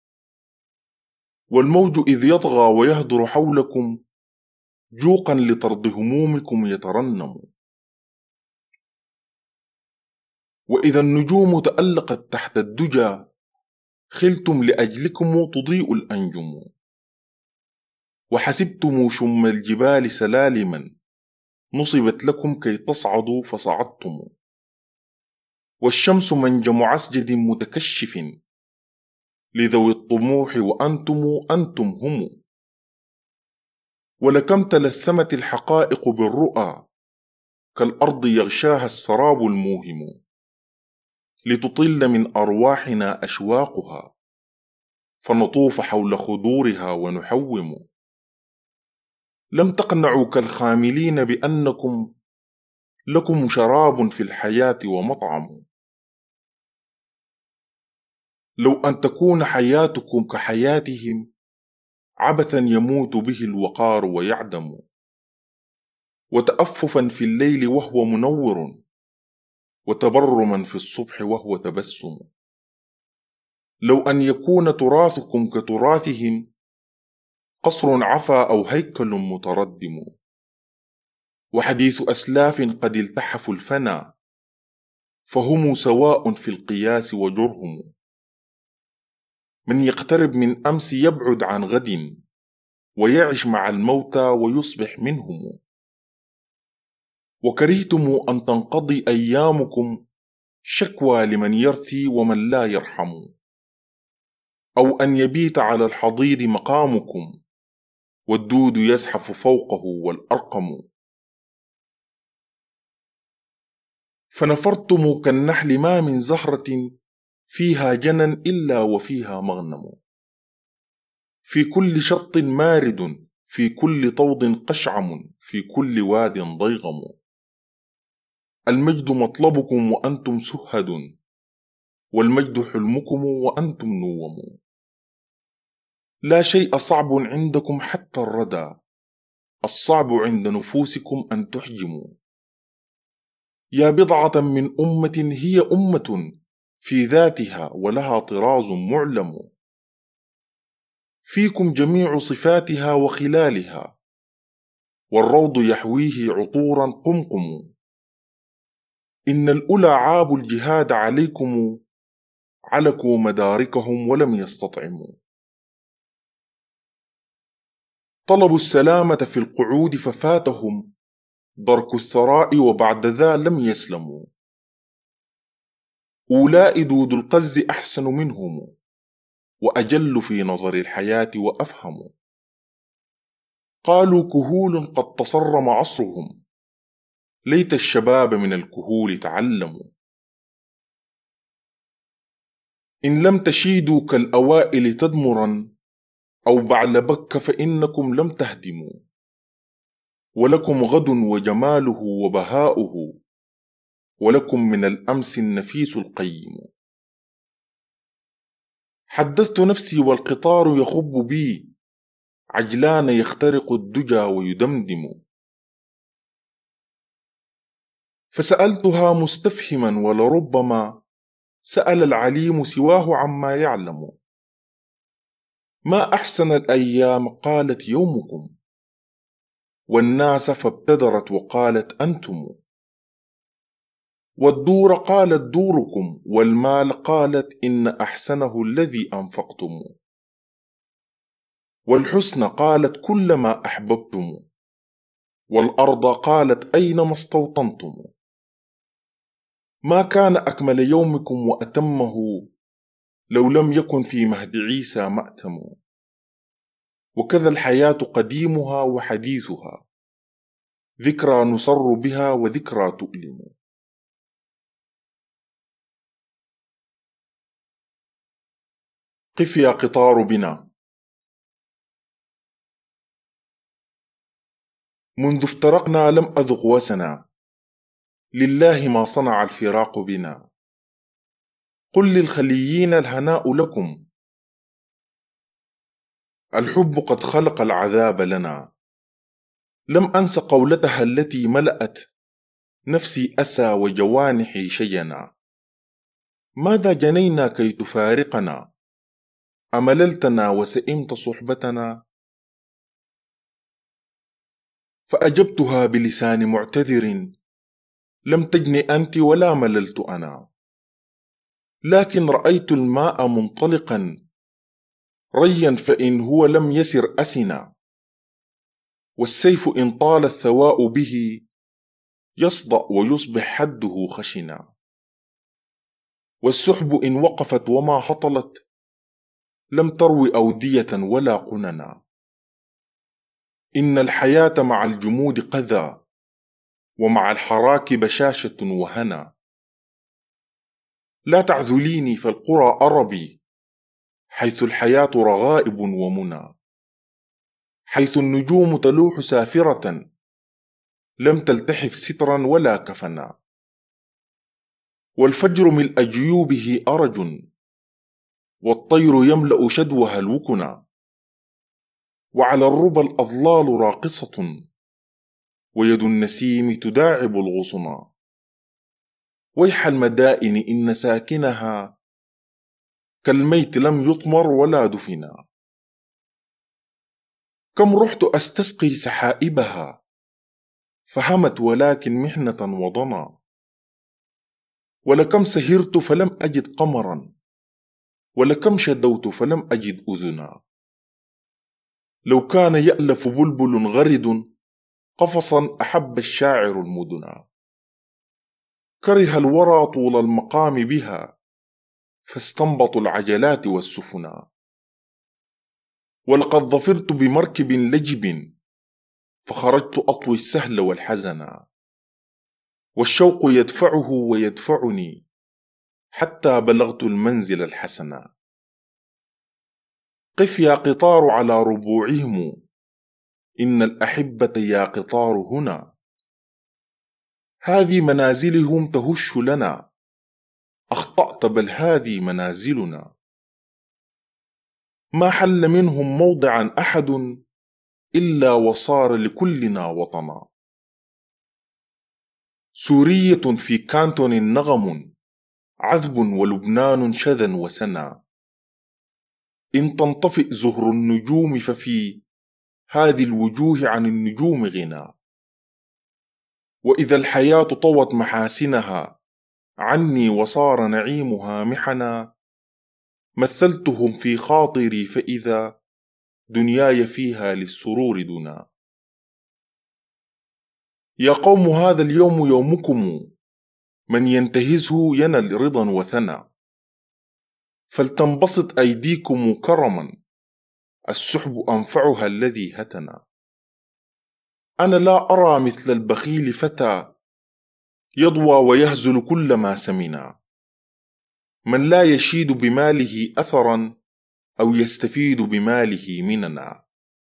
والموج إذ يطغى ويهدر حولكم جوقا لطرد همومكم يترنم. وإذا النجوم تألقت تحت الدجى خلتم لأجلكم تضيء الأنجم. وحسبتم شم الجبال سلالما نصبت لكم كي تصعدوا فصعدتم. والشمس منجم عسجد متكشف لذوي الطموح وأنتم أنتم هم. ولكم تلثمت الحقائق بالرؤى كالأرض يغشاها السراب الموهم. لتطل من أرواحنا أشواقها فنطوف حول خدورها ونحوم. لم تقنعوا كالخاملين بأنكم لكم شراب في الحياة ومطعم. لو أن تكون حياتكم كحياتهم عبثا يموت به الوقار ويعدم. وتأففا في الليل وهو منور، وتبرما في الصبح وهو تبسم. لو أن يكون تراثكم كتراثهم قصر عفا أو هيكل متردم. وحديث أسلاف قد التحفوا الفنا فهم سواء في القياس وجرهم. من يقترب من أمس يبعد عن غد ويعش مع الموتى ويصبح منهم. وكرهتم أن تنقضي أيامكم شكوى لمن يرثي ومن لا يرحم، أو أن يبيت على الحضيض مقامكم والدود يزحف فوقه والأرقم. فنفرتم كالنحل ما من زهرة فيها جنى إلا وفيها مغنم. في كل شط مارد، في كل طود قشعم، في كل واد ضيغم. المجد مطلبكم وأنتم سهد، والمجد حلمكم وأنتم نوم. لا شيء صعب عندكم حتى الردى، الصعب عند نفوسكم أن تحجموا. يا بضعة من أمة هي أمة في ذاتها ولها طراز معلم. فيكم جميع صفاتها وخلالها، والروض يحويه عطورا قمقم. إن الأولى عابوا الجهاد عليكم علكوا مداركهم ولم يستطعموا. طلبوا السلامة في القعود ففاتهم درك الثراء وبعد ذا لم يسلموا. أولاء دود القز أحسن منهم وأجل في نظر الحياة وأفهم. قالوا كهول قد تصرم عصرهم، ليت الشباب من الكهول تعلموا. إن لم تشيدوا كالأوائل تدمرا أو بعل بك فإنكم لم تهدموا. ولكم غد وجماله وبهاؤه، ولكم من الأمس النفيس القيم. حدثت نفسي والقطار يخب بي، عجلان يخترق الدجى ويدمدم. فسألتها مستفهما ولربما سأل العليم سواه عما يعلم. ما أحسن الأيام قالت يومكم، والناس فابتدرت وقالت أنتم. والدور قالت دوركم، والمال قالت إن أحسنه الذي أنفقتم. والحسن قالت كل ما أحببتم، والأرض قالت أينما استوطنتم. ما كان أكمل يومكم وأتمه لو لم يكن في مهد عيسى مأتم. وكذا الحياة قديمها وحديثها، ذكرى نصر بها وذكرى تؤلم. قف يا قطار بنا. منذ افترقنا لم أذق وسنا، لله ما صنع الفراق بنا. قل للخليين الهناء لكم، الحب قد خلق العذاب لنا. لم أنس قولتها التي ملأت نفسي أسى وجوانحي شينا. ماذا جنينا كي تفارقنا، أمللتنا وسئمت صحبتنا. فأجبتها بلسان معتذر، لم تجن أنت ولا مللت أنا. لكن رأيت الماء منطلقا ريا، فإن هو لم يسر أسنا. والسيف إن طال الثواء به يصدأ ويصبح حده خشنا. والسحب إن وقفت وما هطلت لم تروي أودية ولا قننا. إن الحياة مع الجمود قذى، ومع الحراك بشاشة وهنا. لا تعذليني فالقرى أربي، حيث الحياة رغائب ومنى. حيث النجوم تلوح سافرة، لم تلتحف سترا ولا كفنا. والفجر ملء جيوبه أرج، والطير يملأ شدوها الوكنا. وعلى الربى الأظلال راقصة، ويد النسيم تداعب الغصنا. ويح المدائن إن ساكنها كالميت لم يطمر ولا دفنا. كم رحت أستسقي سحائبها، فهمت ولكن محنة وضنا. ولكم سهرت فلم أجد قمرا، ولكم شدوت فلم أجد أذنا. لو كان يألف بلبل غرد قفصا أحب الشاعر المدنا. كره الورى طول المقام بها، فاستنبطوا العجلات والسفنا. ولقد ظفرت بمركب لجب، فخرجت أطوي السهل والحزنا. والشوق يدفعه ويدفعني، حتى بلغت المنزل الحسنا. قف يا قطار على ربوعهم، إن الأحبة يا قطار هنا. هذه منازلهم تهش لنا، أخطأت بل هذه منازلنا. ما حل منهم موضعا أحد، إلا وصار لكلنا وطنا. سورية في كانتون نغم عذب، ولبنان شذا وسنا. إن تنطفئ زهر النجوم ففي هذه الوجوه عن النجوم غنى. وإذا الحياة طوت محاسنها عني وصار نعيمها محنا. مثلتهم في خاطري فإذا دنياي فيها للسرور دنا. يا قوم هذا اليوم يومكم، من ينتهزه ينل رضا وثنى. فلتنبسط أيديكم كرما، السحب أنفعها الذي هتنا. أنا لا أرى مثل البخيل فتى يضوى ويهزل كل ما سمنا. من لا يشيد بماله أثرا، أو يستفيد بماله مننا.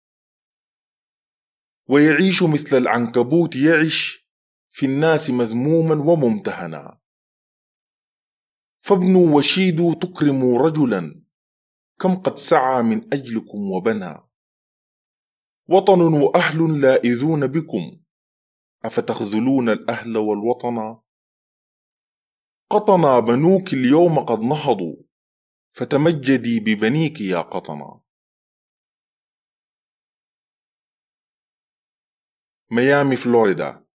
ويعيش مثل العنكبوت يعش في الناس مذموما وممتهنا. فابنوا وشيدوا تكرموا رجلا، كم قد سعى من أجلكم وبنى. وطن وأهل لائذون بكم، أفتخذلون الأهل والوطن. قطنا بنوك اليوم قد نهضوا، فتمجدي ببنيك يا قطنا. ميامي فلوريدا.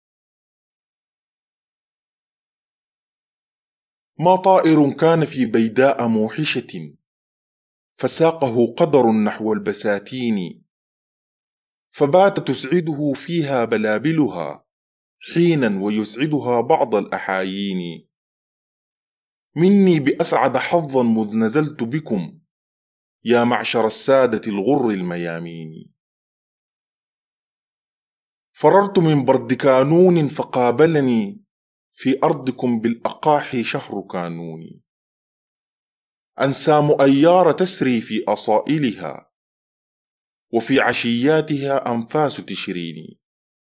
ما طائر كان في بيداء موحشة، فساقه قدر نحو البساتين، فبات تسعده فيها بلابلها حينا ويسعدها بعض الأحايين. مني بأسعد حظا مذ نزلت بكم، يا معشر السادة الغر الميامين. فررت من برد كانون فقابلني في أرضكم بالأقاحي شهر كانون. أنسام أيار تسري في أصائلها، وفي عشياتها أنفاس تشرين.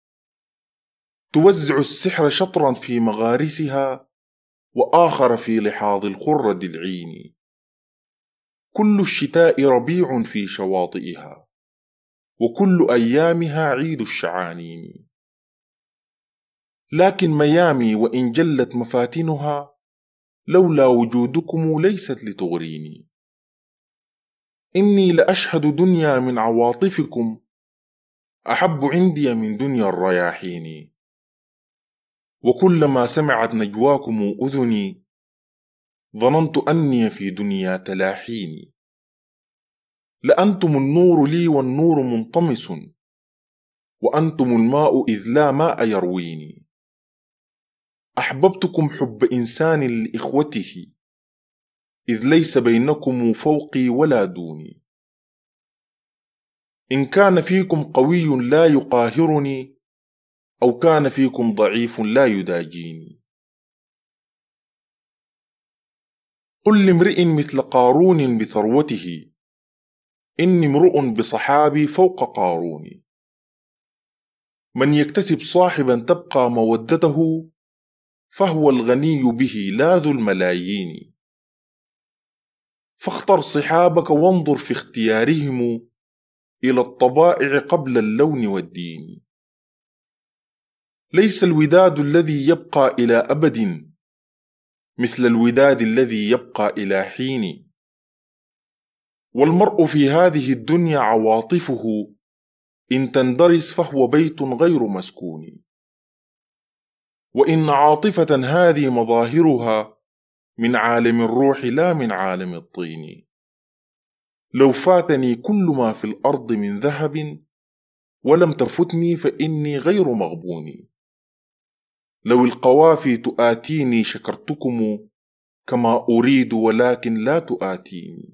توزع السحر شطرا في مغارسها، وآخر في لحاظ الخرد العين. كل الشتاء ربيع في شواطئها، وكل أيامها عيد الشعانين. لكن ميامي وإن جلت مفاتنها، لولا وجودكم ليست لتغريني. إني لأشهد دنيا من عواطفكم، أحب عندي من دنيا الرياحين. وكلما سمعت نجواكم أذني، ظننت أني في دنيا تلاحين. لأنتم النور لي والنور منطمس، وأنتم الماء إذ لا ماء يرويني. أحببتكم حب إنسان لإخوته، إذ ليس بينكم فوقي ولا دوني. إن كان فيكم قوي لا يقاهرني، أو كان فيكم ضعيف لا يداجيني. قل لامرئ مثل قارون بثروته، إني امرؤ بصحابي فوق قارون. من يكتسب صاحبا تبقى مودته، فهو الغني به لا ذو الملايين. فاختر صحابك وانظر في اختيارهم إلى الطبائع قبل اللون والدين. ليس الوداد الذي يبقى إلى أبد مثل الوداد الذي يبقى إلى حين. والمرء في هذه الدنيا عواطفه، إن تندرس فهو بيت غير مسكون. وإن عاطفة هذه مظاهرها من عالم الروح لا من عالم الطين. لو فاتني كل ما في الأرض من ذهب، ولم تفتني فإني غير مغبون. لو القوافي تؤاتيني شكرتكم، كما أريد ولكن لا تؤاتيني.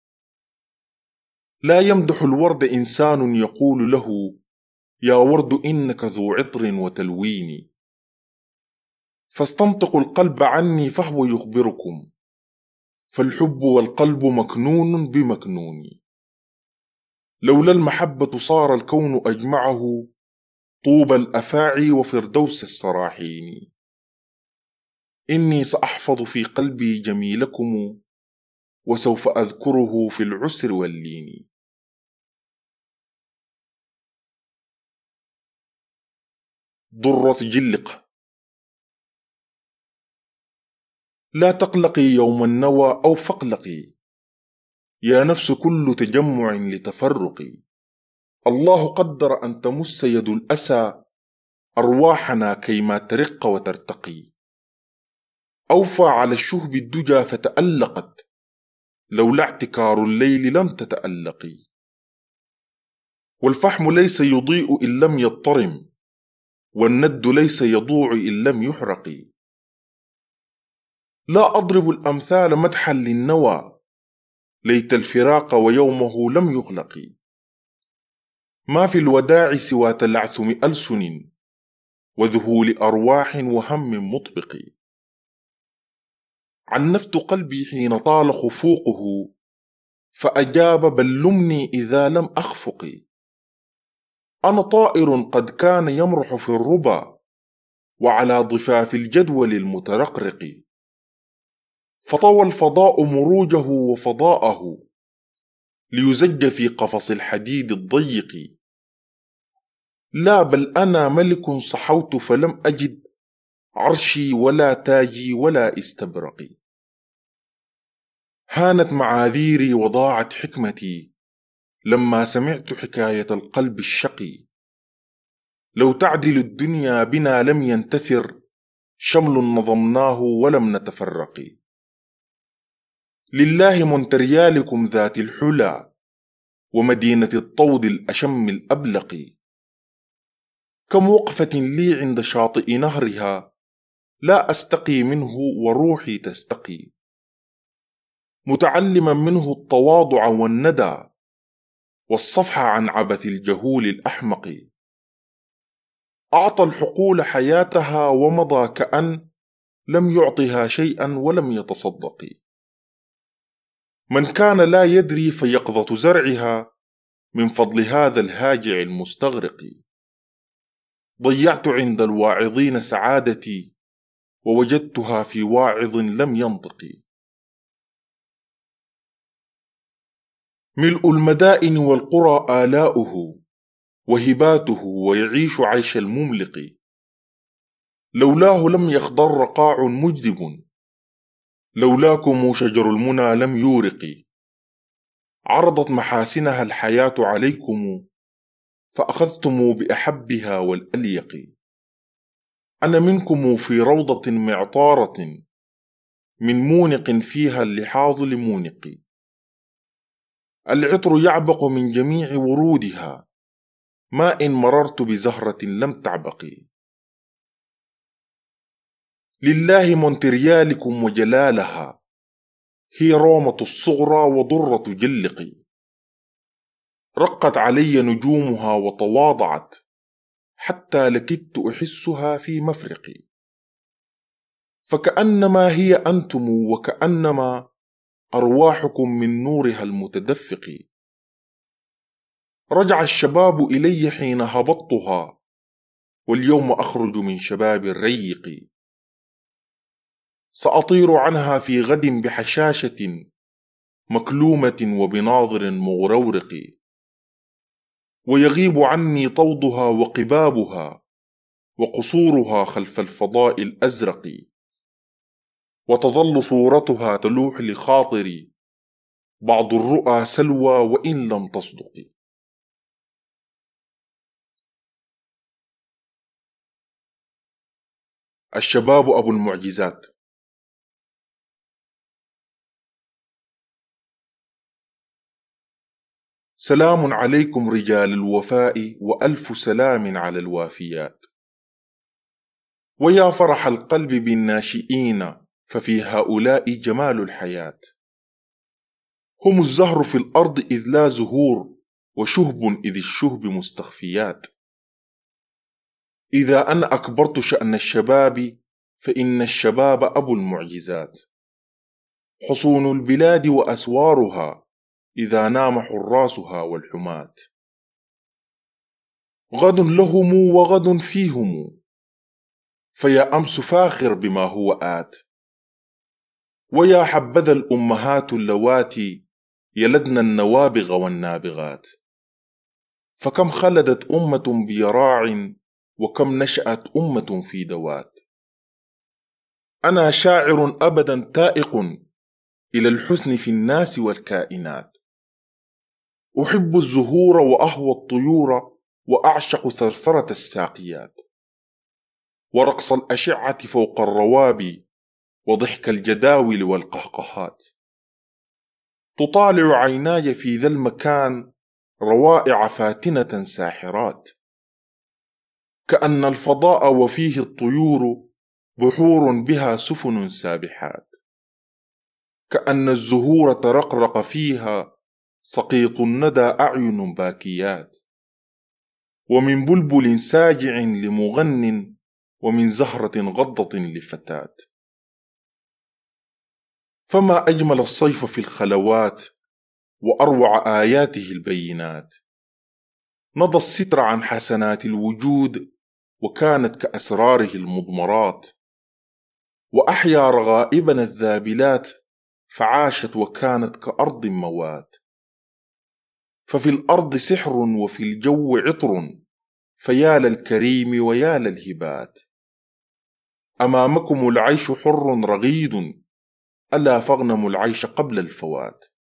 لا يمدح الورد إنسان يقول له يا ورد إنك ذو عطر وتلوين. فاستنطقوا القلب عني فهو يخبركم، فالحب والقلب مكنون بمكنون. لولا المحبة صار الكون أجمعه طوب الأفاعي وفردوس السراحين. إني سأحفظ في قلبي جميلكم، وسوف أذكره في العسر واللين. ضرة جلق. لا تقلقي يوم النوى أو فاقلقي، يا نفس كل تجمع لتفرقي. الله قدر أن تمس يد الأسى أرواحنا كيما ترق وترتقي. أوفى على الشهب الدجى فتألقت، لولا اعتكار الليل لم تتألقي. والفحم ليس يضيء إن لم يضطرم، والند ليس يضوع إن لم يحرق. لا أضرب الأمثال مدحا للنوى، ليت الفراق ويومه لم يغلق. ما في الوداع سوى تلعثم ألسن، وذهول أرواح وهم مطبق. عنفت قلبي حين طال خفوقه، فأجاب بل لمني إذا لم أخفق. أنا طائر قد كان يمرح في الربا، وعلى ضفاف الجدول المترقرق. فطوى الفضاء مروجه وفضاءه، ليزج في قفص الحديد الضيق. لا، بل أنا ملك صحوت فلم أجد عرشي ولا تاجي ولا استبرقي. هانت معاذيري وضاعت حكمتي لما سمعت حكاية القلب الشقي. لو تعدل الدنيا بنا لم ينتثر شمل نظمناه ولم نتفرق. لله مونتريالكم ذات الحلى ومدينة الطود الأشم الأبلق. كم وقفة لي عند شاطئ نهرها لا أستقي منه وروحي تستقي. متعلما منه التواضع والندى والصفح عن عبث الجهول الأحمق. أعطى الحقول حياتها ومضى كأن لم يعطها شيئا ولم يتصدق. من كان لا يدري فيقظة زرعها من فضل هذا الهاجع المستغرق. ضيعت عند الواعظين سعادتي ووجدتها في واعظ لم ينطق. ملء المدائن والقرى آلاؤه وهباته ويعيش عيش المملق. لولاه لم يخضر رقاع مجدب لولاكم شجر المنى لم يورق. عرضت محاسنها الحياة عليكم فأخذتم بأحبها والأليق. أنا منكم في روضة معطارة من مونق فيها اللحاظ لمونق. العطر يعبق من جميع ورودها ما إن مررت بزهرة لم تعبق. لله مونتريالكم وجلالها هي رومة الصغرى وضرة جلق. رقت علي نجومها وتواضعت حتى لكدت أحسها في مفرقي. فكأنما هي أنتم وكأنما أرواحكم من نورها المتدفق. رجع الشباب إلي حين هبطتها واليوم أخرج من شباب الريق. سأطير عنها في غد بحشاشة مكلومة وبناظر مغرورق. ويغيب عني طودها وقبابها وقصورها خلف الفضاء الأزرق. وتظل صورتها تلوح لخاطري بعض الرؤى سلوى وإن لم تصدق. الشباب أبو المعجزات. سلام عليكم رجال الوفاء وألف سلام على الوافيات. ويا فرح القلب بالناشئين ففي هؤلاء جمال الحياة. هم الزهر في الأرض إذ لا زهور وشهب إذ الشهب مستخفيات. إذا أنا أكبرت شأن الشباب فإن الشباب أبو المعجزات. حصون البلاد وأسوارها إذا نام حراسها والحماة. غد لهم وغد فيهم فيا أمس فاخر بما هو آت. ويا حبذا الأمهات اللواتي يلدن النوابغ والنابغات. فكم خلدت أمة بيراع وكم نشأت أمة في دوات. أنا شاعر أبدا تائق إلى الحسن في الناس والكائنات. أحب الزهور وأهوى الطيور وأعشق ثرثرة الساقيات ورقص الأشعة فوق الروابي وضحك الجداول والقهقهات. تطالع عيناي في ذا المكان روائع فاتنة ساحرات. كأن الفضاء وفيه الطيور بحور بها سفن سابحات. كأن الزهور ترقرق فيها سقيط الندى أعين باكيات. ومن بلبل ساجع لمغن ومن زهرة غضة لفتاة. فما أجمل الصيف في الخلوات وأروع آياته البينات. نضى الستر عن حسنات الوجود وكانت كأسراره المضمرات. وأحيا رغائبنا الذابلات فعاشت وكانت كأرض موات. ففي الأرض سحر وفي الجو عطر، فيا للكريم ويا للهبات. أمامكم العيش حر رغيد، ألا فاغنموا العيش قبل الفوات.